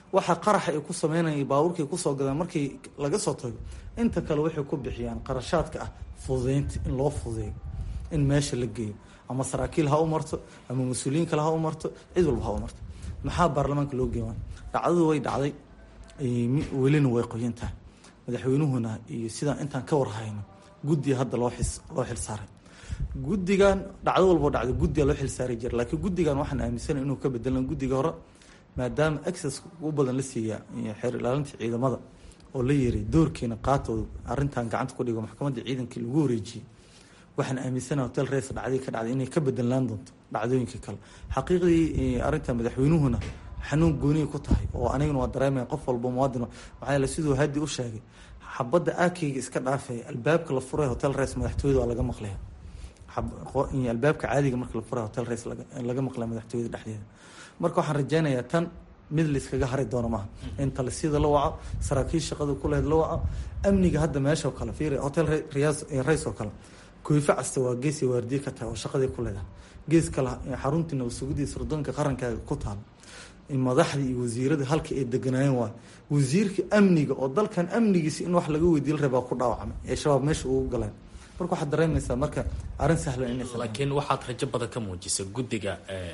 waxa qaraxa ay ku sameynaya baabuurka ay kusoo gadaan markii laga soo tago inta kale waxay ku bixiyaan qarashaadka ah fududeynta in loo fududeeyo in meesha la geeyo ama saraakiil ha u marto ama mas-uuliyiin kale ha u marto cid walba ha u marto maxaa baarlamaanka loo geeyan dhacdadu way dhacday welina way qoyan tahay madaxweynuhuna iyo sidaan intaan ka warhayno guddiga hadda loo xis loo xil saaray guddigan dhacdo walbo dhacdo guddiga loo xil saari jira laakiin guddigan waxaan aaminsanahay inuu ka bedelan guddiga hore maadaama access u badan la siiya xeer ilaalinta ciidamada oo la yeeray doorkeena qaatooda arrintan gacanta ku dhigo maxkamadda ciidankii lagu wareejiyey waxaan aaminsanahay hotel race dhacday ka dhacday inay ka bedelaan doonto dhacdooyinka kale xaqiiqdii arrinta madaxweynuhuna xanuun gooniya ku tahay oo aniguna waa dareemaya qof walba muwaadin maxaa yeele siduu haddi u sheegay xabadda aakeyga iska dhaafay albaabka la furay hotel race madaxtooyada waa laga maqlaya albaabka caadiga marka la furay hotel race laga maqlaya madaxtooyada dhexdeeda marka waxaan rajeynayaa tan mid layskaga hari doono maaha in talisiyada la waco saraakiil shaqada ku lehed la waco amniga hadda meesha oo kale fiir hotel race oo kale kooyfa casta waa geesi waardiye ka tahay oo shaqadii ku leedahay gees kale xaruntii nabadsugiddii sirdoonka qarankaaga ku taal madaxdii iyo wasiirada halka ay deganaayeen waa wasiirka amniga oo dalkan amnigiisa in wax laga weydiin rabaa ku dhaawacmay ee shabaab meesha ugu galeen marka waxaad dareemaysaa marka arrin sahlan inay laakiin waxaad rajo badan ka muujisay guddiga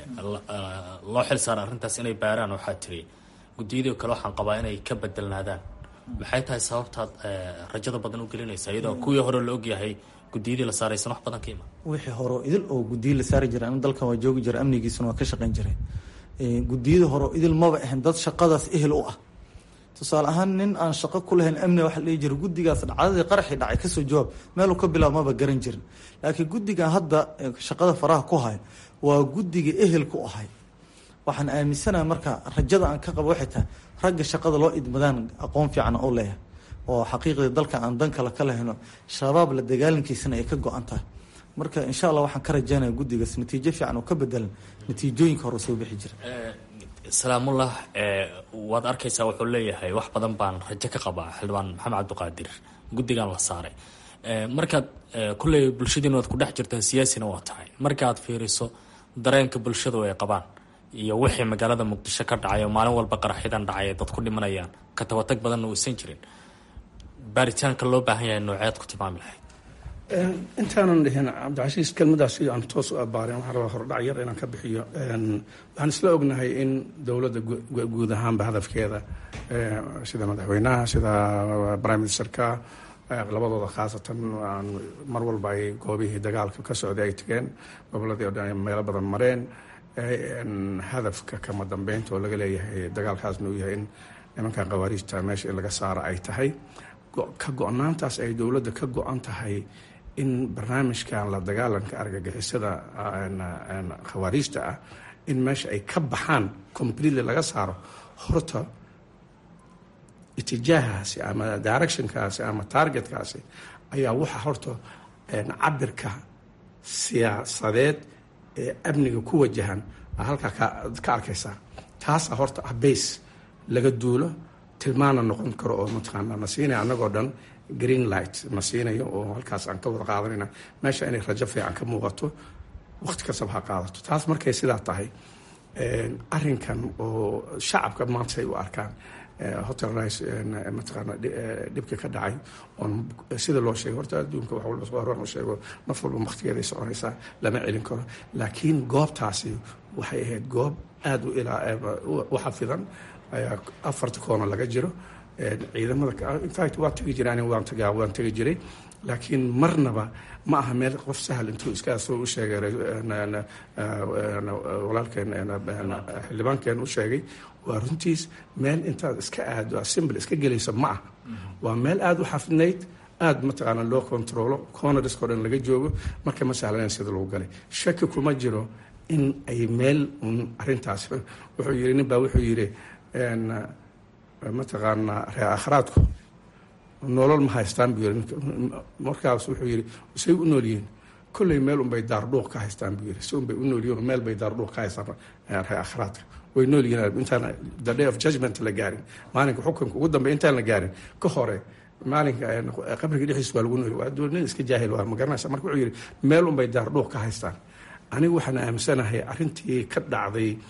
loo xil saara arrintaas inay baaraan waxaa tiri guddiyadii kale waxaan qabaa inay ka bedelnaadaan maxay tahay sababtaad rajada badan u gelinaysaa iyadoo kuwii hore la ogyahay guddiyadii la saaraysan wax badan ka ima wixii hore idil oo guddiyo la saari jira in dalkan waa joogi jira amnigiisuna waa ka shaqayn jiray guddiyada hore idil maba ahayn dad shaqadaas ehel u ah tusaale ahaan nin aan shaqo ku lahayn amni waxa la dhihi jiray guddigaas dhacdadii qaraxii dhacay kasoo jawaab meeluu ka bilaab maba garan jirin laakiin guddigan hadda shaqada faraha ku haya waa guddiga ehel ku ahay waxaan aaminsanahay marka rajada aan ka qabo waxay tahay ragga shaqada loo idmadaan aqoon fiican oo leeyahay oo xaqiiqdii dalka aan dan kale ka lahayno shabaab la dagaalankiisana ay ka go-an tahay marka insha allah waxaan ka rajaynaya guddigaas natiijo fiican oo ka bedelan natiijooyinka hore soo bixi jira salaamullah waad arkaysaa wuxuu leeyahay wax badan baan rajo ka qabaa xildhibaan maxamed cabdiqaadir guddigan la saaray markaad kulley bulshadiina waad ku dhex jirtaan siyaasina waa tahay markaad fiiriso dareenka bulshadu ay qabaan iyo wixii magaalada muqdisho ka dhacay oo maalin walba qaraxyadan dhacay dad ku dhimanayaan ka tabatag badanna uusan jirin baaritaanka loo baahan yahay nooceed ku tilmaami lahayd intaanan dhihin cabdicasiis kelmadaas aan toos u abaaren waxaan rabaa hordhac yar inaan ka bixiyo waxaan isla ognahay in dowladda guud ahaanba hadafkeeda sida madaxweynaha sida prime ministerka labadooda khaasatan mar walba ay goobihii dagaalka ka socday ay tegeen goboladii o dhan ay meelo badan mareen hadafka kama dambeynta oo laga leeyahay dagaalkaasna uu yahay in nimankan khawaariijta meesha in laga saaro ay tahay ka go-naantaas ay dowladda ka go-an tahay in barnaamijkan la dagaalanka argagixisada khawaariijta ah in meesha ay ka baxaan completely laga saaro horta itijaahaasi ama directionkaasi ama targetkaasi ayaa waxa horta cabirka siyaasadeed ee amniga ku wajahan halkaa ka arkaysaa taasa horta ah base laga duulo tilmaana noqon karo oo mataqaanaa na siinaya annagoo dhan green light na siinayo oo halkaas aan ka wada qaadanayna meesha inay rajo fiican ka muuqato waqti kastaba ha qaadato taas markay sidaa tahay arrinkan oo shacabka maanta ay u arkaan hotel rice mataqaana dhibka ka dhacay oon sida loo sheegay horta adduunka wax walba soo loo sheego naf walba waqtigeeday soconaysaa lama celin karo laakiin goobtaasi waxay ahayd goob aada u ilaa u xafidan ayaa afarta koona laga jiro ciidamada infact waa tegi jiraan waan tagaa waan tegi jiray laakiin marnaba ma aha meel qof sahal intuu iska soo u sheegay walaalkeen xildhibaankeen u sheegay waa runtiis meel intaad iska aado assembly iska gelaysa ma ah waa meel aada u xafidnayd aada mataqaana loo controlo cornerisko dhan laga joogo marka ma sahlanayn sida lagu galay shaki kuma jiro in ay meel un arrintaas wuxuu yiri nin baa wuxuu yiri mataqaanaa ree akhraadku nolol ma haystaan buu yiri markaas wuxuu yiri say u nool yihiin kolley meel unbay daardhuuq ka haystaan buu yiri si unbay u nool yihiin meel bay daardhuuq ka haystaan ree akhraadka way nool yihiin intaan the day of judgment la gaarin maalinka xukunka ugu dambeeya intaan la gaarin ka hore maalinka qabriga dhexdiisa waa lagu nool waa nin iska jaahil waa ma garanaysa marka wuxuu yiri meel unbay daardhuuq ka haystaan anigu waxaan aaminsanahay arrintii ka dhacday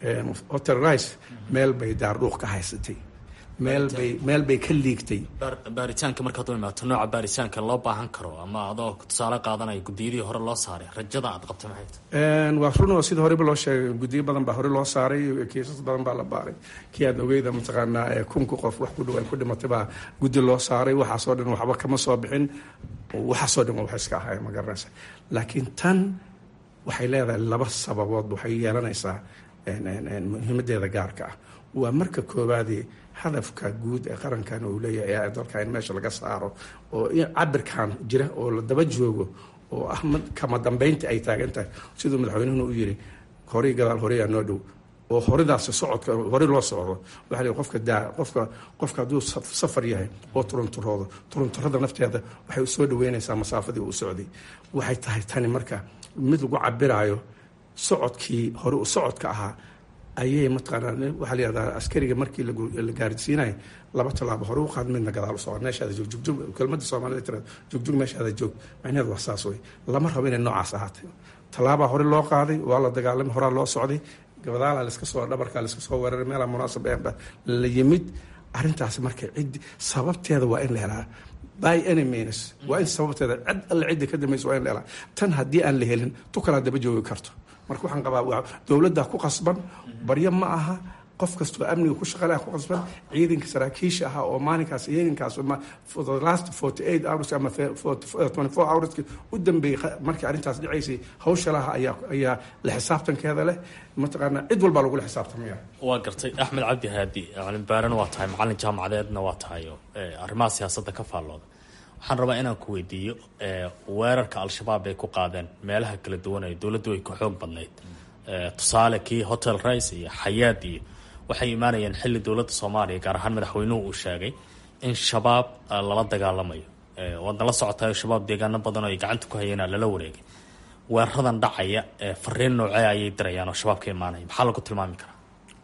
hotel rice meel bay daardhuuq ka haysatay, meel bay meel bay ka liigtay. baaritaanka markaad u imaato nooca baaritaanka loo baahan karo ama adoo tusaale qaadanaya guddiyadii hore loo saaray rajada aad qabta maxay tahay? waa run oo sida horeba loo sheegay guddiyo badan baa hore loo saaray, kiisas badan baa la baaray. kii aad ogeyda mataqaanaa kunka qof wax ku dhow ay ku dhimatay baa guddi loo saaray. waxaasoo dhan waxba kama soo bixin, waxaasoo dhan wax iska ahay ma garanaysa. laakiin tan waxay leedahay laba sababood waxay yeelanaysaa muhiimadeeda gaarka ah. waa marka koowaadii hadafka guud ee qarankan uu leeyahay dalka in meesha laga saaro oo cabirkan jira oo la daba joogo oo ah kama dambeynta ay taagan tahay siduu madaxweynuhu u yiri horay gadaal horeyaa noo dhow oo horidaas socodka hore loo socdo. waxaa leeyahay qofka daa qofka qofka hadduu safar yahay oo turunturoodo turunturada nafteeda waxay u soo dhaweynaysaa masaafadii uu socday. waxay tahay tani marka mid lagu cabiraayo socodkii hore u socodka ahaa ayay mataqaanaa waxaa layihahdaa askariga markii la gaarsiinayo laba tallaabo hore u qaad midna gadaal u socod meeshaada joog jugjug kelmadda soomaalida tirada jugjug meeshaada joog macnaheedu waa saas wey. lama rabo inay noocaas ahaatay. tallaabaa hore loo qaaday, waa la dagaalamay, horaa loo socday, gabadaalaa laiska soo dhabarkaa laiska soo weeraray, meelaa munaasab eeba la yimid. arrintaasi marka ciddi sababteeda waa in la helaa by any means. waa in sababteeda cid alle ciddi ka dambaysa waa in la helaa. tan haddii aan la helin tu kalaa daba joogi karto. marka waxaan qabaa dowladda ku qasban, baryo ma aha, qof kastoo amniga ku shaqalaa ku qasban, ciidanka saraakiisha ahaa oo maalinkaas ciidankaas for the last forty eight hours ama twenty four hours u dambeeyey markii arrintaas dhacaysay hawsha laha ayaa ayaa la xisaabtankeeda leh. mataqaanaa cid walbaa lagula xisaabtamaya. waa gartay. axmed cabdi haadi macalin baarana waa tahay, macalin jaamacadeedna waa tahay oo arrimaha siyaasadda ka faallooda. waxaan rabaa inaan ku weydiiyo weerarka al-shabaab ay ku qaadeen meelaha kala duwan ee dowladdu ay ku xoog badnayd, tusaale kii hotel rice iyo xayaad iyo waxay imaanayeen xilli dowladda soomaaliya gaar ahaan madaxweynuhu uu sheegay in shabaab lala dagaalamayo. waadna la socotayo shabaab deegaano badan oo ay gacanta ku hayeenaa lala wareegay. weeraradan dhacaya fariin noocee ayay dirayaan oo shabaab ka imaanaya, maxaa lagu tilmaami karaa?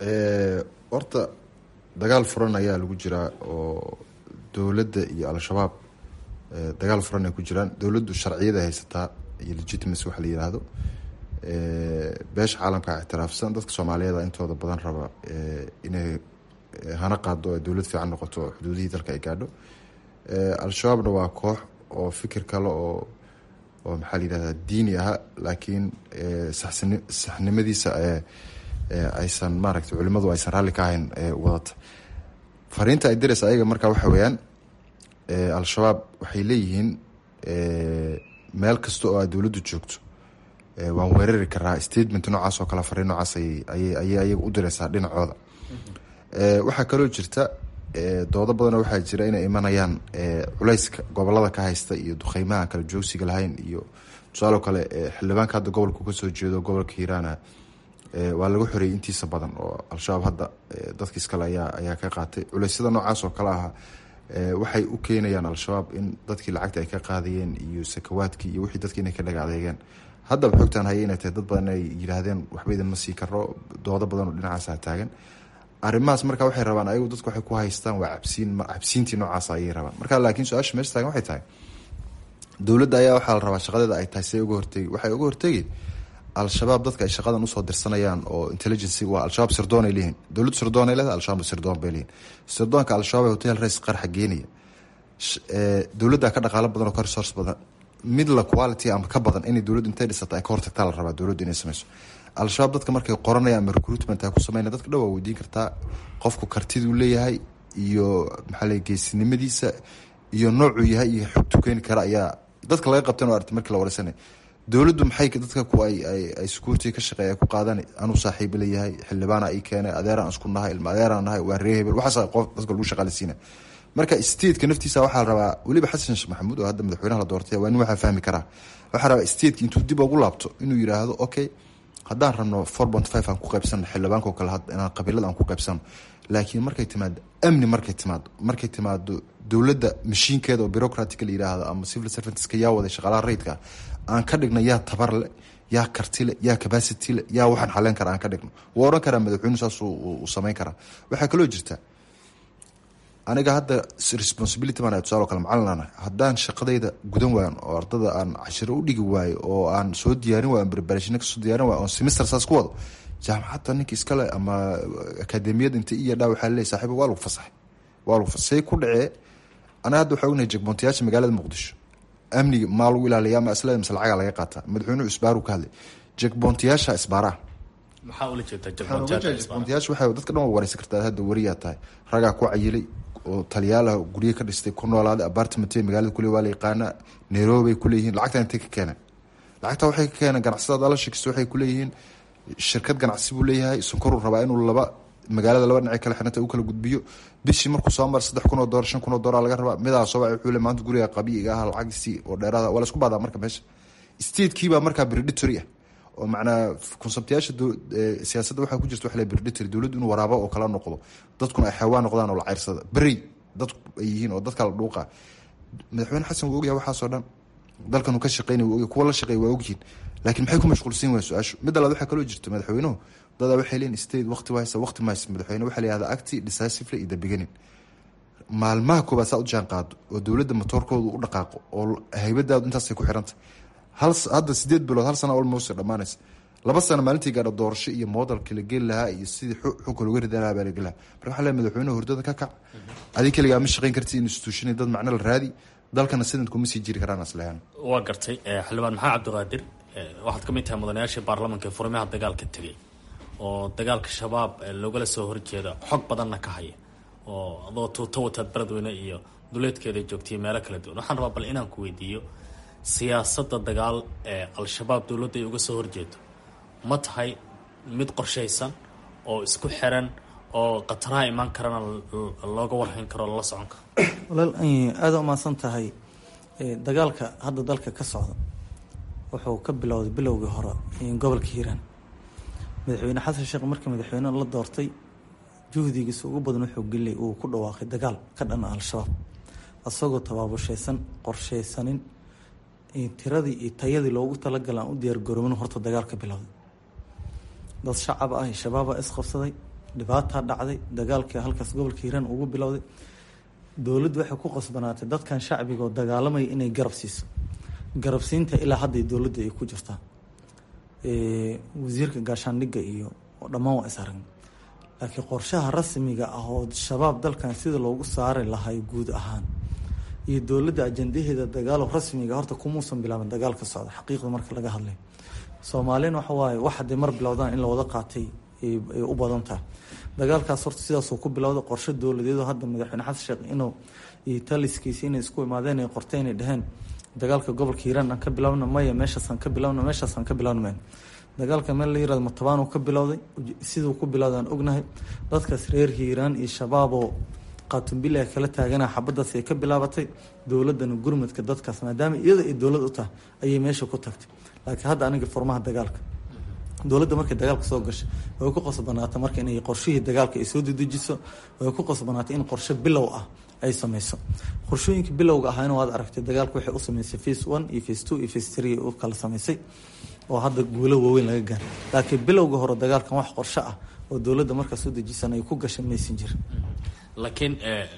horta dagaal furan ayaa lagu jiraa oo dowladda iyo al-shabaab dagaal furan ay ku jiraan. dowladdu sharciyada haysataa iyo legitimacy waxa la yidhaahdo, beesha caalamka ictiraafsan, dadka soomaaliyeed intooda badan raba inay hana qaado ay dowlad fiican noqoto oo xuduudihii dalka ay gaadho. al-shabaabna waa koox oo fikir kale oo oo maxaa la yidhahdaa diini aha, laakiin saxsani saxnimadiisa aysan maaragtay culimadu aysan raalli ka ahayn wadata. fariinta ay diraysa ayaga markaa waxa weeyaan al-shabaab waxay leeyihiin meel kasta oo aad dowladdu joogto waan weerari karaa. statement noocaas oo kale fariin noocaas ayay ayaga u diraysaa dhinacooda. waxaa kaloo jirta doodo badan waxaa jira inay imanayaan culayska gobolada ka haysta iyo duqeymaha kala joogsiga lahayn iyo tusaalo kale xildhibaanka hadda gobolku ka soo jeedo gobolka hiiraana waa lagu xoreeyay intiisa badan oo al-shabaab hadda dadkiis kale ayaa ayaa ka qaatay. culeysyada noocaas oo kale aha waxay u keenayaan al-shabaab in dadkii lacagta ay ka qaadayeen iyo sakawaadkii iyo wixii dadkii inay ka dhaga adeegeen. haddaba xogtaan haya inay tahay dad badan ay yidhaahdeen waxba idin ma sii karo, doodo badan oo dhinacaasa taagan. arrimahaas marka waxay rabaan ayagu dadku waxay ku haystaan waa cabsiin cabsiintii noocaas ayay rabaan. marka laakiin su-aasha meesha taagan waxay tahay dowladda ayaa waxaa la rabaa shaqadeeda ay tahay see uga hortegi. waxay uga hortegi al-shabaab dadka ay shaqadan usoo dirsanayaan oo intelligency waa al-shabaab sirdoon ay leeyihiin. dowladdu sirdoon ay leedahay, al-shabaab sirdoon bay leeyihin. sirdoonka al-shabaab ee hotel race qarxa geenaya dowladda ka dhaqaalo badan oo ka resource badan mid la quality ama ka badan inay dowladdu intay dhisata ay ka hortagtaa la rabaa dowladdu inay samayso. al-shabaab dadka markay qoranayaan ama recruitment ay ku sameynaya dadka dhan waa weydiin kartaa qofku kartiduu leeyahay iyo maxaa la geesinimadiisa iyo noocuu yahay iyo xogtu keeni kara ayaa dadka laga qabtan oo arti markii la wareysanay. dowladdu maxay dadka ku ay ay security ka shaqeeya ku qaadan anuu saaxiib leeyahay, xildhibaana ay keenay, adeeraan isku nahay, ilma adeeraan nahay, waa reer hebel, waxaas qof dadka lagu shaqaaleysiina. marka state-ka naftiisa waxaa la rabaa weliba xasan sheekh maxamuud oo hadda madaxweynaha la doortay waa nin waxaa fahmi karaa. waxaa rabaa state-ka intuu dib ugu laabto inuu yidhaahdo okay haddaan rabno four point five aan ku qaybsano xildhibaanko kale inaan qabiilada aan ku qaybsano, laakiin markay timaado amni markay timaado markay timaado dowladda mashiinkeeda oo bureaucratic la yidhaahdo ama civil servantska yaa waday shaqaalaha rayidka aan ka dhigno yaa tabar le, yaa karti le, yaa capacity le, yaa waxaan xaleen kara aan ka dhigno. wuu oran karaa madaxweynuhu saas uu samayn karaa. waxaa kaloo jirta aniga hadda responsibility baan tusaale kale macalin haddaan shaqadayda gudan waayo oo ardada aan cashiro u dhigi waayo oo aan soo diyaarin waayo preparation ka soo diyaarin waayo oo semester saas ku wado jaamacadda ninka iskale ama akaademiyada inta iyo dhaa waxaa laleeyahy saaxiiba waa lagu fasaxay waa lagu fasaxay ku dhacee anaga hadda waxaa ognahay jegboontayaasha magaalada muqdisho amniga maa lagu ilaaliyaa ma isleeda mise lacagaa laga qaataa madaxweynuhu isbaaru ka hadlay jegboontayaasha isbaaraha maxaa ula jeedaa jegboontayaasha waxay dadka dhan waa wareysan kartaa hadda wariyaa tahay ragaa ku cayilay oo talyaalaha guryo ka dhistay ku noolaaday apartmentee magaalada kule waa la yaqaanaa nairobi ay kuleeyihiin lacagta intay ka keeneen lacagta waxay ka keeneen ganacsatada alashikis waxay kuleeyihiin shirkad ganacsi buu leeyahay sonkoruu rabaa inuu laba magaalada laba dhinac kale xiranta u kala gudbiyo bishii markuu soo mar saddex kun oo doolar shan kun oo doolar laga rabaa midaa soo bacay wuxuu le maanta guriga qabiiga ah lacagiisii oo dheeraada waa la isku baadaa marka meesha statekiibaa markaa predatory ah oo macnaa konseptayaasha siyaasadda waxaa ku jirta waxa la predatory dowladdu inuu waraabo oo kala noqdo dadkuna ay xawaan noqdaan oo la ceyrsada beri dad ay yihiin oo dadka la dhuuqa madaxweyne xasan wuu ogyahay waxaasoo dhan dalkan uu ka shaqeynay wuu ogyahay kuwa la shaqeey waa ogyihiin laakiin maxay ku mashquulsan wayn su-aashu midda labaad waxaa kaloo jirta madaxweynuhu dadaa waxay leeyihin state waqti wahaysa waqti mahaysa madaxweyne waxaa la yihahdaa acti decisively iyo the beginning maalmaha koobaad saa u jaan qaado oo dowladda matoorkooda u dhaqaaqo oo haybadaadu intaasay ku xiranta hal hadda sideed bilood hal sana almost dhamaanaysa laba sano maalintii gaadha doorasho iyo moodalka la geli lahaa iyo sidii xulka looga rida lahaa baa la geli lahaa marka waxaa leeyahay madaxweynuhu hurdada ka kac adig keligaa ma shaqeyn karti institution dad macno la raadi dalkana sidan kuma sii jiri karaan aslehan waa gartay xildhibaan maxamed cabdiqaadir waxaad ka mid tahay mudanayaashii baarlamaanka ee furimaha dagaalka tegay oo dagaalka shabaab loogala soo horjeeda xog badanna ka haya oo adoo tuuto wataad beledweyne iyo duleedkeeda joogtay meelo kala duwan waxaan rabaa bal inaan ku weydiiyo siyaasadda dagaal ee al-shabaab dowladda ay uga soo horjeedo ma tahay mid qorshaysan oo isku xiran oo khataraha imaan karana looga warhayn karo lala socon karo walaal aada umahadsan tahay dagaalka hadda dalka ka socda wuxuu ka bilowday bilowgii hore gobolka hiiraan madaxweyne xasan sheekh markii madaxweyne la doortay juhdigiisa ugu badan wuxuu geliyay uu ku dhawaaqay dagaal ka dhan al-shabaab asagoo tabaabushaysan qorshaysanin tiradii iyo tayadii loogu talagala aan u diyaargaroomin horta dagaal ka bilowday dad shacab ah shabaaba isqabsaday dhibaataa dhacday dagaalkii halkaas gobolka hiiraan ugu bilowday dowladdu waxay ku qasbanaatay dadkan shacbiga oo dagaalamaya inay garab siiso garabsiinta ilaa hadday dowladda ay ku jirtaa wasiirka gaashaandhigga iyo dhammaan waa is aragna laakiin qorshaha rasmiga ah oo shabaab dalkan sida loogu saari lahay guud ahaan iyo dowladda ajandaheeda dagaalo rasmiga horta kumuusan bilaaban dagaal ka socda xaqiiqda marka laga hadlay soomaalina waxa waaye wax hadday mar bilowdaan in la wada qaatay ay u badan tahay dagaalkaas horta sidaasuu ku bilowday qorshe dowladeedo hadda madaxweyne xasan sheekh inuu iyo taliskiisa inay isku imaadeen ay qortay inay dhaheen dagaalka gobolka hiiraan aan ka bilowna maya meeshaasaan ka bilowna meeshaasaan ka bilowna mayn dagaalka meel la yirahdo matabaan uu ka bilowday siduu ku bilowday aan ognahay dadkaas reer hiiraan iyo shabaaboo qaatumbilah kala taagana xabadaas ay ka bilaabatay dowladana gurmadka dadkaas maadaama iyada ay dowlad u tahay ayay meesha ku tagtay laakiin hadda aniga furmaha dagaalka dowladda markay dagaalka soo gashay way ku qasbanaatay marka inay qorshihii dagaalka ay soo dedejiso way ku qasbanaatay in qorshe bilow ah ay sameyso qorshooyinka bilowga ahayna waad aragtay dagaalka waxay u sameysay face one iyo face two iyo face three u kala sameysay oo hadda guulo waaweyn laga gaaray laakiin bilowga hore dagaalkan wax qorshe ah oo dowladda markaa soo dejisan ay ku gashay maysan jirin laakiin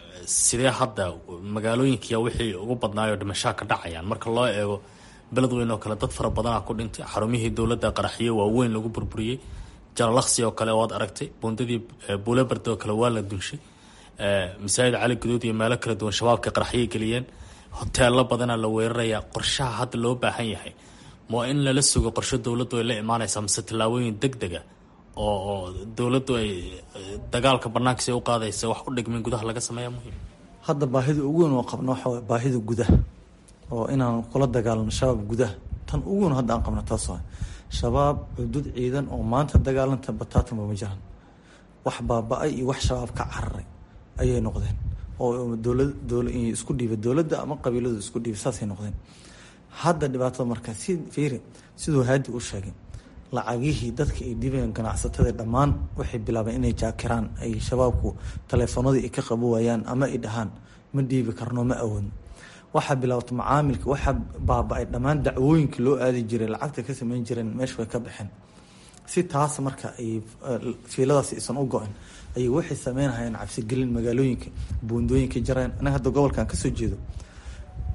sidee hadda magaalooyinkiya wixii ugu badnaayoo dhimashaa ka dhacayaan marka loo eego beledweyn oo kale dad fara badanaa ku dhintay xarumihii dowladda qaraxyo waaweyn lagu burburiyey jalalaqsi oo kale waad aragtay buundadii buulebard oo kale waa la dulshay masaajid cali guduud iyo meelo kala duwan shabaabka qaraxyay geliyeen hoteelo badanaa la weerarayaa qorshaha hadda loo baahan yahay maa in lala sugo qorshe dowladdu ay la imaanaysaa mise tallaabooyin deg dega oo oo dowladdu ay dagaalka banaankiisa u qaadaysa wax u dhigmin gudaha laga sameeya muhiim hadda baahida ugu weyn oo qabno waxa waye baahida gudaha oo inaan kula dagaalano shabaab gudaha tan ugu weyn hadda aan qabno taas waay shabaab xuduud ciidan oo maanta dagaalanta bataatanba ma jiraan wax baaba-ay iyo wax shabaab ka cararay ayay noqdeen oo dowlad dowla isku dhiiba dowladda ama qabiiladu isku dhiiba saasay noqdeen hadda dhibaatada markaa si fiiri siduu haadi u sheegay lacagihii dadka ay dhibayaan ganacsatada dhammaan waxay bilaabeen inay jaakiraan ay shabaabku taleefanadii ay ka qabo waayaan ama ay dhahaan ma dhiibi karno ma awoodno waxaa bilaabta macaamilka waxaa baaba-ay dhammaan dacwooyinkii loo aadi jiray lacagta ka sameyn jireen meesha way ka baxeen si taas marka ay fiiladaas aysan u go-in ayay waxay sameynhayeen cabsigelin magaalooyinka buundooyinka jareen anaga hadda gobolkan kasoo jeedo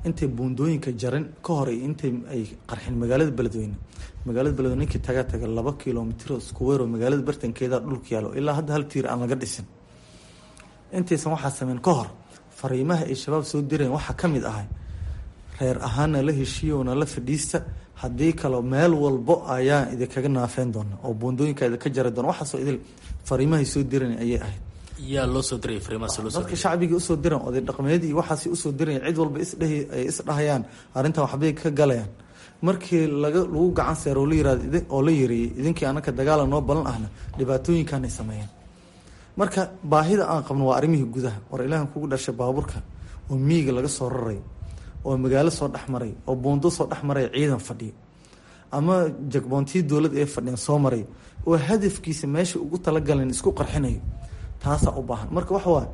intay buundooyinka jarin ka hor iyo intay ay qarxin magaalada beledweyne magaalada beledweyne ninkii taga taga laba kilomitr iskuweer oo magaalada bartankeeda dhulka yaalo ilaa hadda hal tiir aan laga dhisin. intaysan waxaa sameyn ka hor fariimaha ay shabaab soo direen waxaa ka mid ahay reer ahaana la heshiiyo na la fadhiista haddii kale meel walbo ayaa idinkaga naafeen doona oo buundooyinka idinka jari doona waxaasoo idil fariimahay soo direen ayay ahayd. yaa loo soo diray fariimahaas loo soo dadka shacbiga usoo diran oday dhaqameedii waxaas usoo diran cid walba isdhehi ay isdhahayaan arrintan waxbay ka galayaan markii laga lagu gacan seero oo la yiraahdo oo la yareeyay idinkii anaka dagaal noo balan ahna dhibaatooyinkan ay sameeyeen. marka baahida aan qabno waa arrimihii gudaha war ilaahan kugu dhashay baabuurka oo miyiga laga soo raray oo magaalo soo dhexmaray oo buundo soo dhexmaray ciidan fadhiyo ama jagboontii dowladda ee fadhiyaan soo maray oo hadafkiisa meesha ugu talagaleen isku qarxinayo taasaa u baahan. marka waxa waa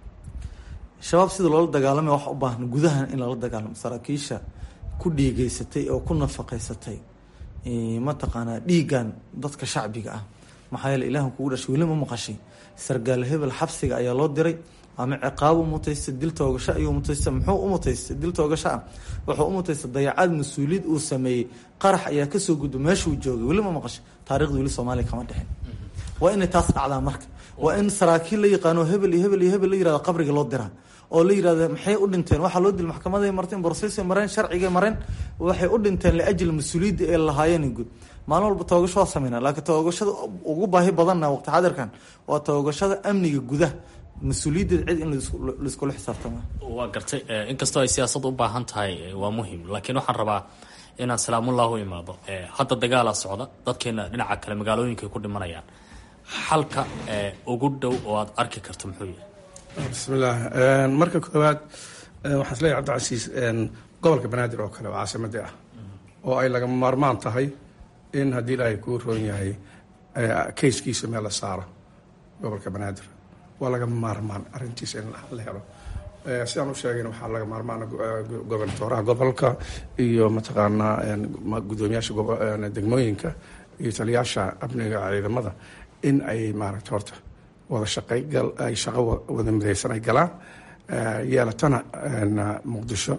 shabaab sida loola dagaalamay waxa u baahan gudahan in lala dagaalamo saraakiisha ku dhiigeysatay oo ku nafaqaysatay mataqaanaa dhiigan dadka shacbiga ah maxaa yeele ilaahan kugu dhashay weli ma maqashay sargaal hebel xabsiga ayaa loo diray ama ciqaab u mutaysta dil toogasho ayuu mutaysta muxuu u mutaysta dil toogasho ah wuxuu u mutaysta dayacaad mas-uuliyad uu sameeyey qarax ayaa kasoo gudbo meeshuu joogay weli ma maqashay taarikhda weli soomaaliya kama dhexin. waa inay taas dhacdaa marka waa in saraakiil la yaqaano hebel iyo hebel iyo hebel la yirahdo qabriga loo diraa oo la yirahdo maxay u dhinteen waxaa loo dil maxkamaday marteen borosesay mareen sharciga mareen waxay u dhinteen liajli mas-uuliyadda ee lahaayeen guud. maalin walba toogasho waa sameynaa laakiin toogashada ugu baahi badanna waqti xadirkan waa toogashada amniga gudaha mas-uuliyaddeed cid in laiskula xisaabtama. waa gartay inkastoo ay siyaasad u baahan tahay waa muhiim laakiin waxaan rabaa inaan salaamullah u imaado. hadda dagaalaa socda dadkeena dhinaca kale magaalooyinkaay ku dhimanayaan xalka ugu dhow oo aad arki karto muxuu yahay? bismillaah marka koowaad waxaan isleeyahay cabdicasiis gobolka banaadir oo kale oo caasimadii ah oo ay lagama maarmaan tahay in haddii ilaahay kuu roon yahay kayskiisa meel la saaro gobolka banaadir waa laga maarmaan arrintiisa in la helo. sidaan u sheegayna waxaa laga maarmaana gobernatooraha gobolka iyo mataqaanaa gudoomiyaasha degmooyinka iyo taliyaasha amniga ciidamada in ay maaragta horta wada shaqaygal ay shaqo wada midaysan ay galaan yeelatana muqdisho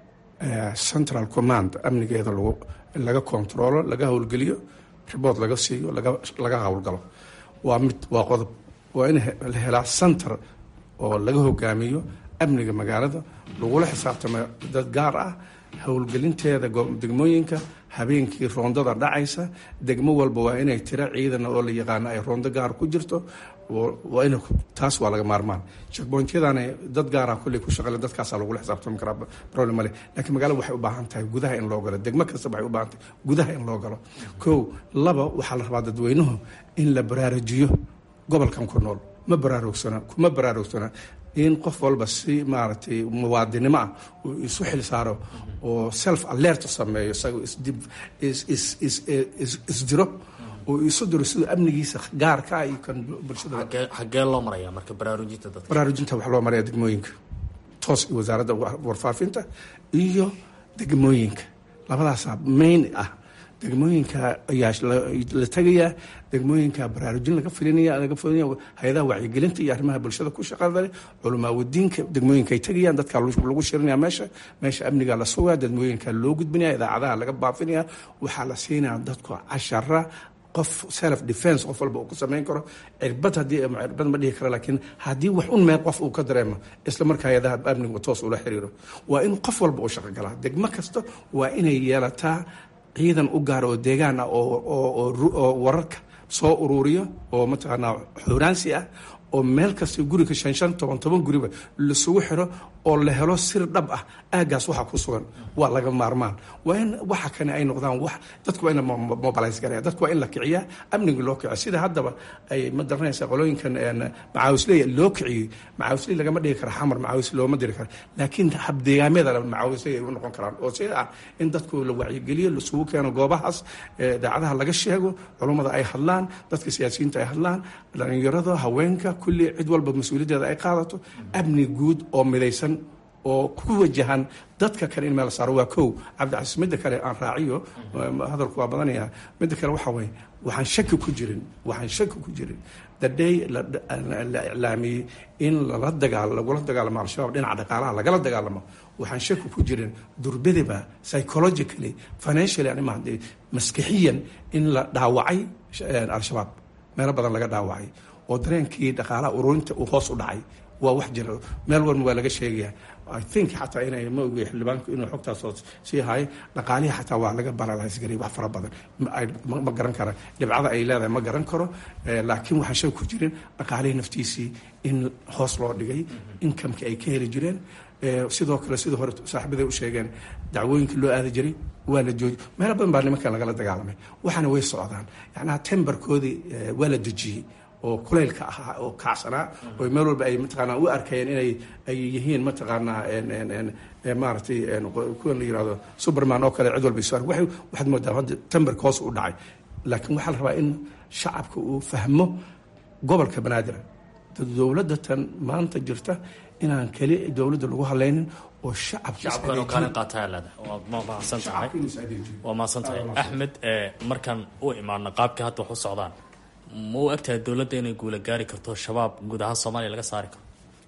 central command amnigeeda lagu laga controlo laga howlgeliyo ribood laga siiyo laga laga howlgalo waa mid waa qodob. waa in la helaa center oo laga hogaamiyo amniga magaalada lagula xisaabtamo dad gaar ah howlgelinteeda degmooyinka habeenkii roondada dhacaysa degmo walba waa inay tiro ciidan oo la yaqaano ay roondo gaar ku jirto waa in taas waa laga maarmaan. checkpointyadana dad gaara kulley ku shaqale dadkaasaa lagula xisaabtami karaa problem male laakiin magaalada waxay u baahan tahay gudaha in loo galo degmo kasta waxay u baahan tahay gudaha in loo galo. kow laba waxaa la rabaa dadweynuhu in la baraarujiyo gobolkan ku nool ma baraarugsana kuma baraarugsana in qof walba si maaragtay muwaadinimo ah uu isu xil saaro oo self alert sameeyo isagoo isdib is is is is isjiro oo isu diro sida amnigiisa gaarka ah iyo kan bulshada. xagee loo maraya marka baraarujinta dadka? baraarujinta waxaa loo maraya degmooyinka toos iyo wasaaradda warfaafinta iyo degmooyinka labadaasaa main ah. degmooyinka ayaa la tagayaa degmooyinka baraarujin laga filinaya laga filinaya hay'adaha wacyigelinta iyo arrimaha bulshada ku shaqada leh culamaa wadiinka degmooyinka ay tagayaan dadka lagu shirinaya meesha meesha amniga la sugaa degmooyinka loo gudbinaya idaacadaha laga baafinaya waxaa la siinaya dadku cashara qof self defense qof walba uu ku samayn karo cirbad haddii cirbad ma dhihi karo laakiin haddii wax un meel qof uu ka dareemo isla markaa hay'adaha amniga toos ula xiriiro waa in qof walba uu shaqo galaa degmo kasta waa inay yeelataa ciidan u gaara oo deegaan ah oo wararka soo ururiyo oo mataqaanaa xuraansi ah oo meel kasta guriga shan shan toban toban guriba lasugu xiro oo la helo sir dhab ah aagaas waxa ku sugan waa laga maarmaan. waa in waxa kane ay noqdaan wax dadku waa in mobilize gareeya dadku waa in la kiciyaa amniga loo kiciyo sida haddaba ay ma daranaysa qolooyinkan macaawisley loo kiciyey macaawisley lagama dhigi kara xamar macaawis looma diri kara laakiin habdeegaamyada macaawisley ay u noqon karaan oo sida ah in dadku la wacyigeliyo lasugu keeno goobahaas daacadaha laga sheego culummada ay hadlaan dadka siyaasiyiinta ay hadlaan dhalinyarada haweenka kulli cid walba mas-uuliyaddeeda ay qaadato amni guud oo midaysan oo ku wajahan dadka kale in meel saaro waa kow. cabdicasiis midda kale aan raaciyo hadalku waa badanaya midda kale waxaa waye waxaan shaki ku jirin waxaan shaki ku jirin dadhay la iclaamiyey in lala dagaal lagula dagaalamo al-shabaab dhinaca dhaqaalaha lagala dagaalamo waxaan shaki ku jirin durbadiba psychologically financially anima maskixiyan in la dhaawacay al-shabaab meelo badan laga dhaawacay oo dareenkii dhaqaalaha ururinta uu hoos u dhacay waa wax jira meel walba waa laga sheegaya I think xataa inay ma ogi xildhibaanku inuu xogtaas oo sii haay dhaqaalihi xataa waa laga balalays garay wax fara badan ma garan kara dhibcada ay leedahay ma garan karo laakiin waxaan shaki ku jirin dhaqaalihi naftiisii in hoos loo dhigay income-ka ay ka heli jireen sidoo kale sidoo hore saaxiibaday u sheegeen dacwooyinka loo aadi jiray waa la jooji meelo badan baa nimankan lagala dagaalamay waxaana way socdaan yacnaha tembarkoodii waa la dejiyey oo kuleylka ahaa oo kacsanaa oo meel walba ay mataqaanaa u arkayeen inay ay yihiin mataqaanaa maaragtay kuwan la yirahdo superman oo kale cid walba isu ark waxay waxaad moodaa hadda tembarka hoos u dhacay laakiin waxaa la rabaa in shacabka uu fahmo gobolka banaadir dowladda tan maanta jirta inaan keli dowladda lagu hadlaynin oo shacabkana kaalin qaataa leedahay waa mahadsan tahay waa mahadsan tahay axmed markaan u imaano qaabka hadda wax u socdaan ma u egtahay dowladda inay guula gaari karto shabaab guud ahaan soomaaliya laga saari karo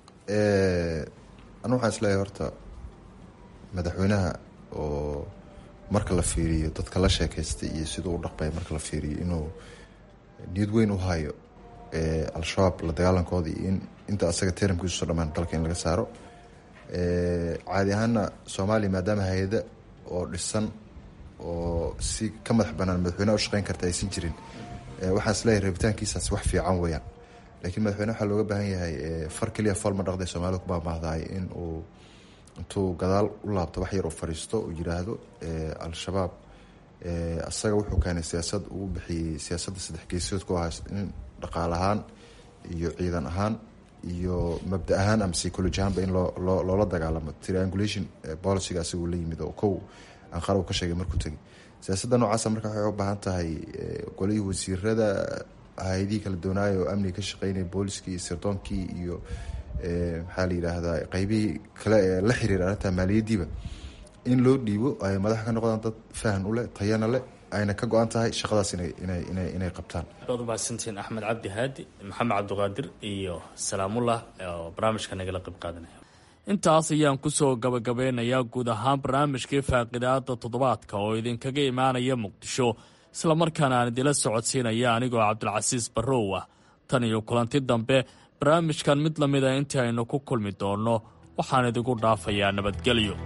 anu waxaan isleeyahay horta madaxweynaha oo marka la fiiriyo dadka la sheekaystay iyo siduu u dhaqbay marka la fiiriyo inuu niyad weyn u hayo al-shabaab la dagaalankooda iyo in inta asaga teramkiisu soo dhamaan dalka in laga saaro caadi ahaana soomaaliya maadaama hay-ada oo dhisan oo si ka madax banaan madaxweyneha u shaqeyn karta aysan jirin waxaan isleeyahay rabitaankiisaas wax fiican weeyaan laakiin madaxweyne waxaa looga baahan yahay far keliya fool ma dhaqday soomaalida ku maahmaahdahay in uu intuu gadaal u laabto wax yar oo fadhiisto uu yidhaahdo al-shabaab asaga wuxuu keenay siyaasad uu bixiyey siyaasadda saddex geesoodku ahaa in dhaqaale ahaan iyo ciidan ahaan iyo mabda ahaan ama psychology ahaanba in loo loo loola dagaalamo triangulation policyga asiguu la yimid oo kow anqara uu ka sheegay markuu tegay siyaasadda noocaasa marka waxay u baahan tahay golihii wasiirada hay-adihii kala doonaayo oo amniga ka shaqeynaya booliskii iyo sirdoonkii iyo maxaa la yidhaahdaa qeybihii kale ee la xiriira arrinta maaliyaddiiba in loo dhiibo ay madaxa ka noqdaan dad fahan u leh tayana leh ayna ka go-an tahay shaqadaas inay inay inay inay qabtaan waad u mahadsantihiin axmed cabdi haadi maxamed cabdiqaadir iyo salaamullah oo barnaamijka nagala qayb qaadanaya intaas ayaan kusoo gabagabeynayaa guud ahaan barnaamijkii faaqidaada toddobaadka oo idinkaga imaanaya muqdisho islamarkaana aan idila socodsiinaya anigoo cabdilcasiis barrow ah tan iyo kulanti dambe barnaamijkan mid la mida intii aynu ku kulmi doonno waxaan idigu dhaafayaa nabadgelyo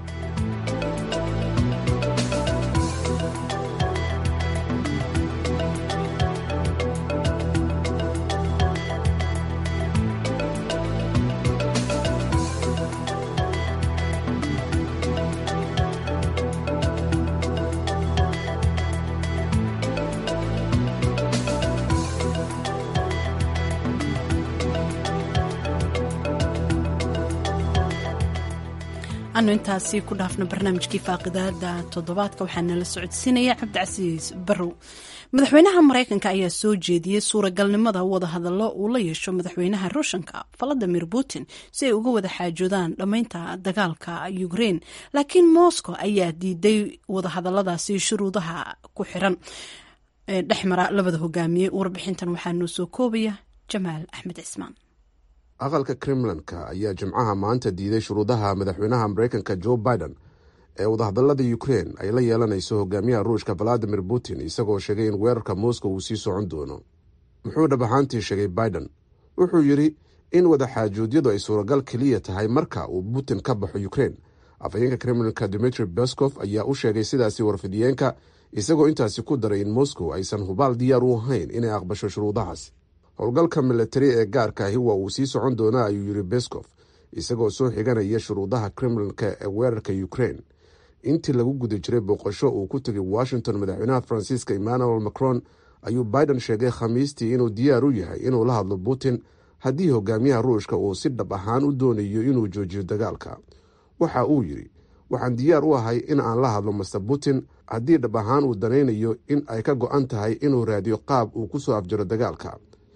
anu intaasi ku dhaafno barnaamijkii faaqidaada toddobaadka waxaa nala socodsiinaya cabdicasiis barrow madaxweynaha maraykanka ayaa soo jeediyey suuragalnimada wadahadallo uu la yeesho madaxweynaha ruushanka valadimir putin si ay uga wada xaajoodaan dhammaynta dagaalka ukraine laakiin moscow ayaa diiday wadahadalladaasi shuruudaha ku xiran dhexmara labada hogaamiye warbixintan waxaa noo soo koobaya jamaal axmed cismaan aqalka kremlinka ayaa jimcaha maanta diiday shuruudaha madaxweynaha maraykanka joe biden ee wadahadallada ukraine ay la yeelanayso hogaamiyaha ruushka valadimir putin isagoo sheegay in weerarka moscow uu sii socon doono muxuu dhab ahaantii sheegay biden wuxuu yidhi in wadaxaajuudyadu ay suuragal keliya tahay marka uu putin ka baxo ukraine afhayeenka kremlinka dmitri peskov ayaa u sheegay sidaasi warfidiyeenka isagoo intaasi ku daray in moscow aysan hubaal diyaar u ahayn inay aqbasho shuruudahaas howlgalka militari ee gaarka ahi waa uu sii socon doonaa ayuu yidhi beskov isagoo soo xiganaya shuruudaha kremlinka ee weerarka ukraine intii lagu guda jiray booqasho uu ku tegay washington madaxweynaha faransiiska emmanuel macron ayuu biden sheegay khamiistii inuu diyaar u yahay inuu la hadlo putin haddii hogaamiyaha ruushka uu si dhab ahaan u doonayo inuu joojiyo dagaalka waxa uu yidhi waxaan diyaar u ahay in aan la hadlo master putin haddii dhab ahaan uu danaynayo in ay ka go-an tahay inuu raadiyo qaab uu ku soo afjiro dagaalka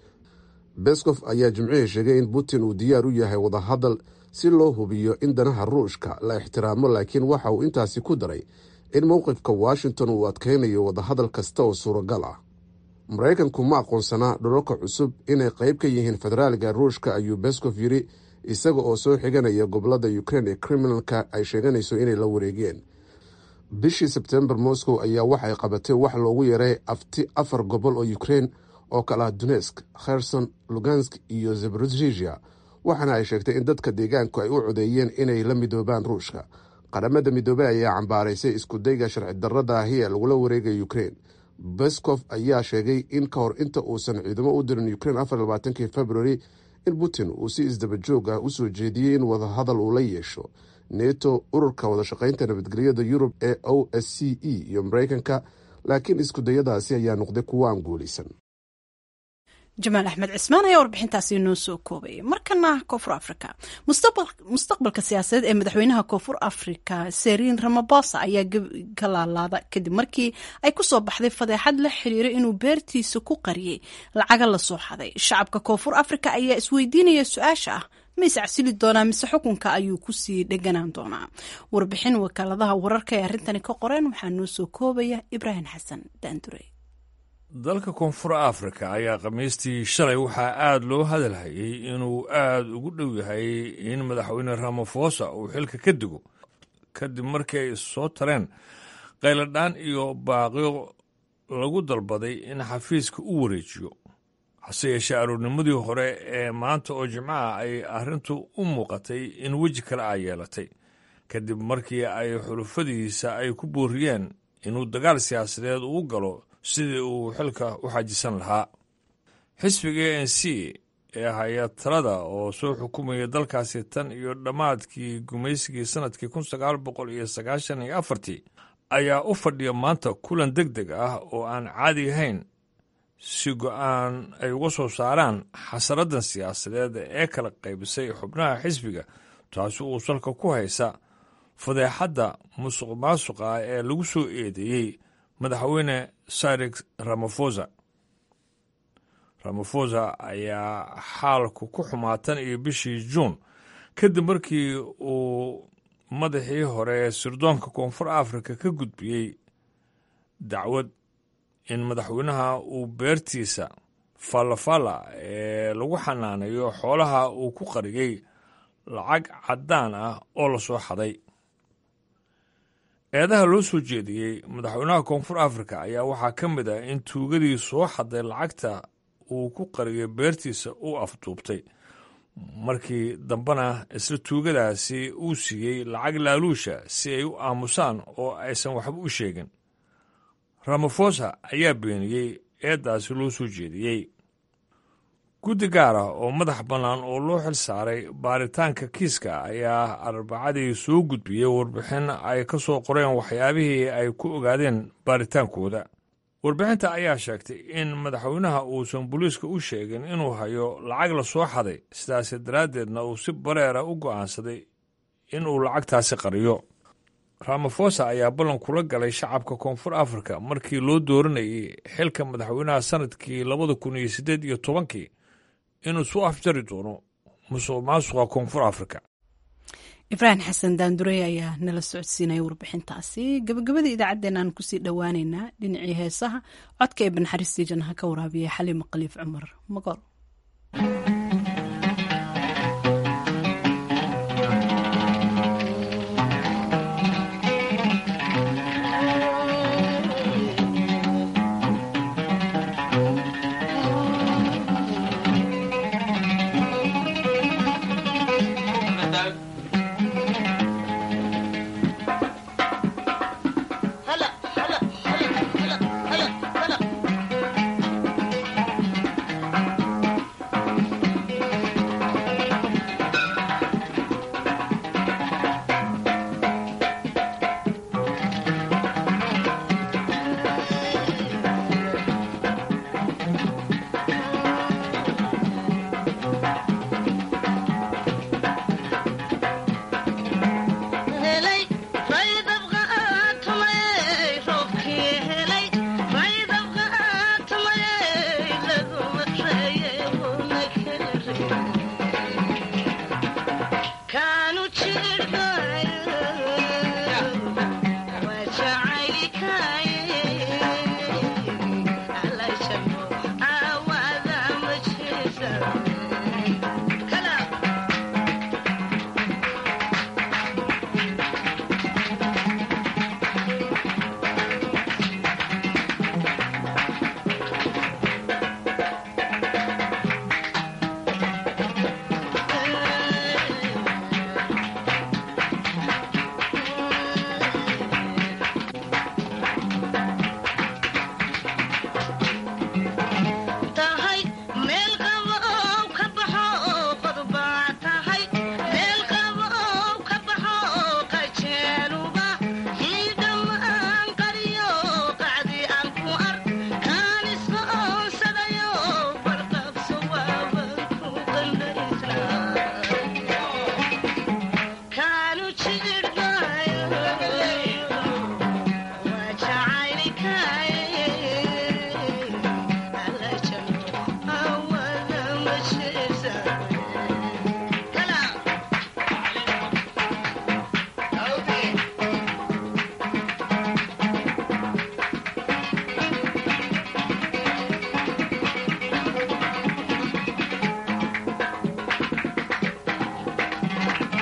beskov ayaa jimcihii sheegay in putin uu diyaar u yahay wadahadal si loo hubiyo in danaha ruushka la ixtiraamo laakiin waxa uu intaasi ku daray in mowqifka washington uu adkaynayo wadahadal kasta oo suuragal ah maraykanku ma aqoonsanaa dhulalka cusub inay qayb ka yihiin federaaliga ruushka ayuu beskov yidhi isaga oo soo xiganaya gobolada ukraine ee kriminalka ay sheeganayso inay la wareegeen. bishii sebtembar moscow ayaa waxay qabatay wax loogu yaray afti afar gobol oo ukraine oo kala Donetsk, Kherson, Lugansk iyo Zaporizhzhia, waxaana ay sheegtay in dadka deegaanku ay u codeeyeen inay la midoobaan Ruushka. qaramada midoobay ayaa cambaaraysay isku dayga sharci darrada ahi ee lagula wareegay Ukraine. Peskov ayaa sheegay in ka hor inta uusan ciidamo u dirin Ukraine afar iyo labaatankii February in Putin uu si isdaba joog ah u soo jeediyey in wada hadal uu la yeesho NATO, ururka wada shaqaynta nabadgelyada Yurub ee O S C E iyo Mareykanka, laakiin isku dayadaasi ayaa noqday kuwo aan guulaysan. jamaal axmed cismaan ayaa warbixintaasi noo soo koobay. markana koonfur africa, mustaqbalka siyaasadeed ee madaxweynaha koonfur africa Cyril Ramaphosa ayaa ka laalaada kadib markii ay ku soo baxday fadeexad la xiriira inuu beertiisa ku qariyay lacaga la soo xaday. shacabka koonfur africa ayaa isweydiinaya su-aasha ah ma iscasili doonaa mise xukunka ayuu kusii dheganaan doonaa. warbixin wakaaladaha wararka ee arrintani ka qoreen waxaa noo soo koobaya Ibraahim Xasan Daandure. dalka koonfur afrika ayaa khamiistii shalay waxaa aada loo hadalhayay inuu aada ugu dhow yahay in madaxweyne Ramaphosa uu xilka ka digo kadib markii ay soo tareen qayladhaan iyo baaqyo lagu dalbaday in xafiiska u wareejiyo. hase yeeshee aroornimadii hore ee maanta oo jimcaha ay arrintu u muuqatay in weji kale ay yeelatay kadib markii ay xulufadiisa ay ku booriyeen inuu dagaal siyaasadeed uu galo sidii uu xilka u xajisan lahaa. xisbiga A N C ee haya talada oo soo xukumaya dalkaasi tan iyo dhammaadkii gumaysigii sanadkii kun sagaal boqol iyo sagaashan iyo afartii ayaa u fadhiya maanta kulan deg deg ah oo aan caadi ahayn si go-aan ay uga soo saaraan xasaradan siyaasadeed ee kala qaybisay xubnaha xisbiga, taasi uu salka ku haysa fadeexadda musuq maasuqa ee lagu soo eedeeyey madaxweyne Cyril Ramaphosa. Ramaphosa ayaa xaalku ku xumaatan iyo bishii Juun kadib markii uu madaxii hore ee sirdoonka koonfur afrika ka gudbiyey dacwad in madaxweynaha uu beertiisa fallafalla ee lagu xanaanayo xoolaha uu ku qariyey lacag caddaan ah oo la soo xaday. eedaha loo soo jeediyey madaxweynaha koonfur afrika ayaa waxaa ka mid ah in tuugadii soo xaday lacagta uu ku qariyay beertiisa uu afduubtay, markii dambena isla tuugadaasi uu siiyey lacag laaluusha si ay u aamusaan oo aysan waxba u sheegin. Ramaphosa ayaa beeniyey eedaasi loo soo jeediyey. guddi gaar ah oo madax bannaan oo loo xil saaray baaritaanka kiiska ayaa arbacadii soo gudbiyey warbixin ay ka soo qoreen waxyaabihii ay ku ogaadeen baaritaankooda. warbixinta ayaa sheegtay in madaxweynaha uusan booliiska u sheegin inuu hayo lacag la soo xaday, sidaas daraaddeedna uu si bareera u go'aansaday inuu lacagtaasi qariyo. Ramaphosa ayaa ballan kula galay shacabka koonfur afrika markii loo dooranayay xilka madaxweynaha sanadkii labada kun iyo siddeed iyo tobankii inuu soo afjari doono musuq maasuqa koonfur afrika. ibraahim xasan daandurey ayaa nala socodsiinaya warbixintaasi. gabagabada idaacaddeen aan kusii dhowaaneynaa dhinacii heesaha codka ee banxariistii jannaha ka waraabiyay xaliima khaliif cumar magool.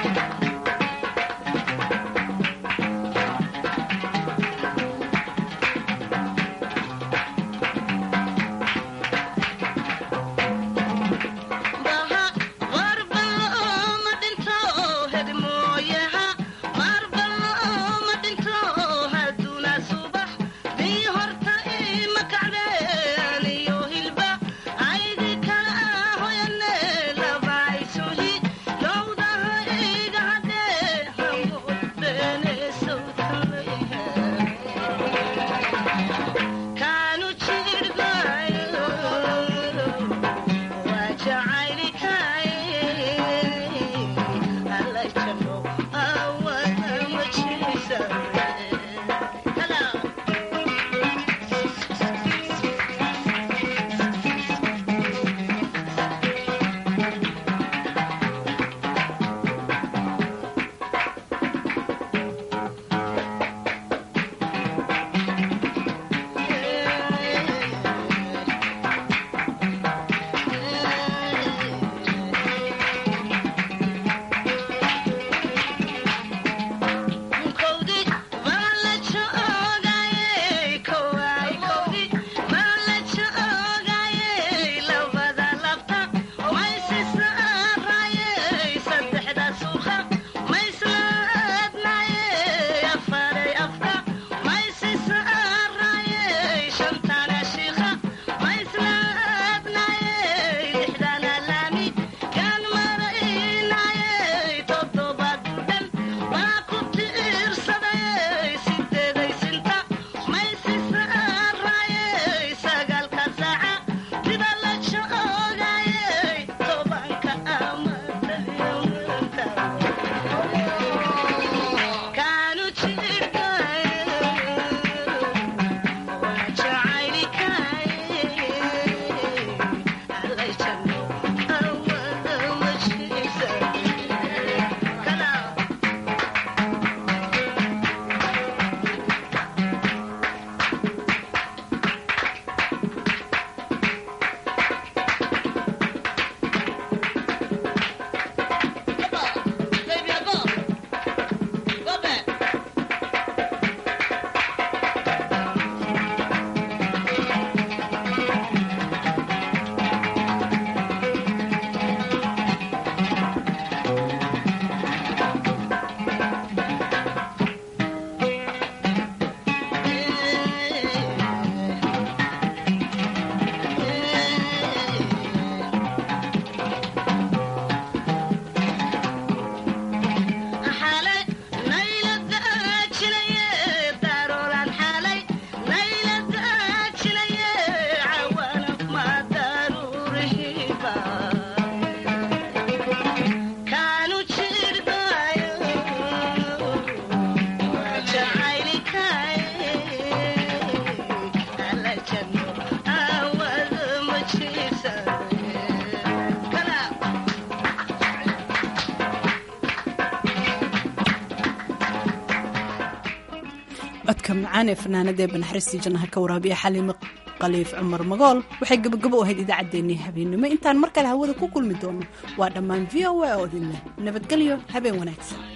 codka macaan ee fanaanada banaxariistii jannaha ka waraabiya xaliimo qaliif cumar magool waxay gabagabo u ahayd idaacaddeenii habeenimo intaan mar kale hawada ku kulmi doono waa dhammaan v o a oo idin leh nabadgelyo habeen wanaagsan.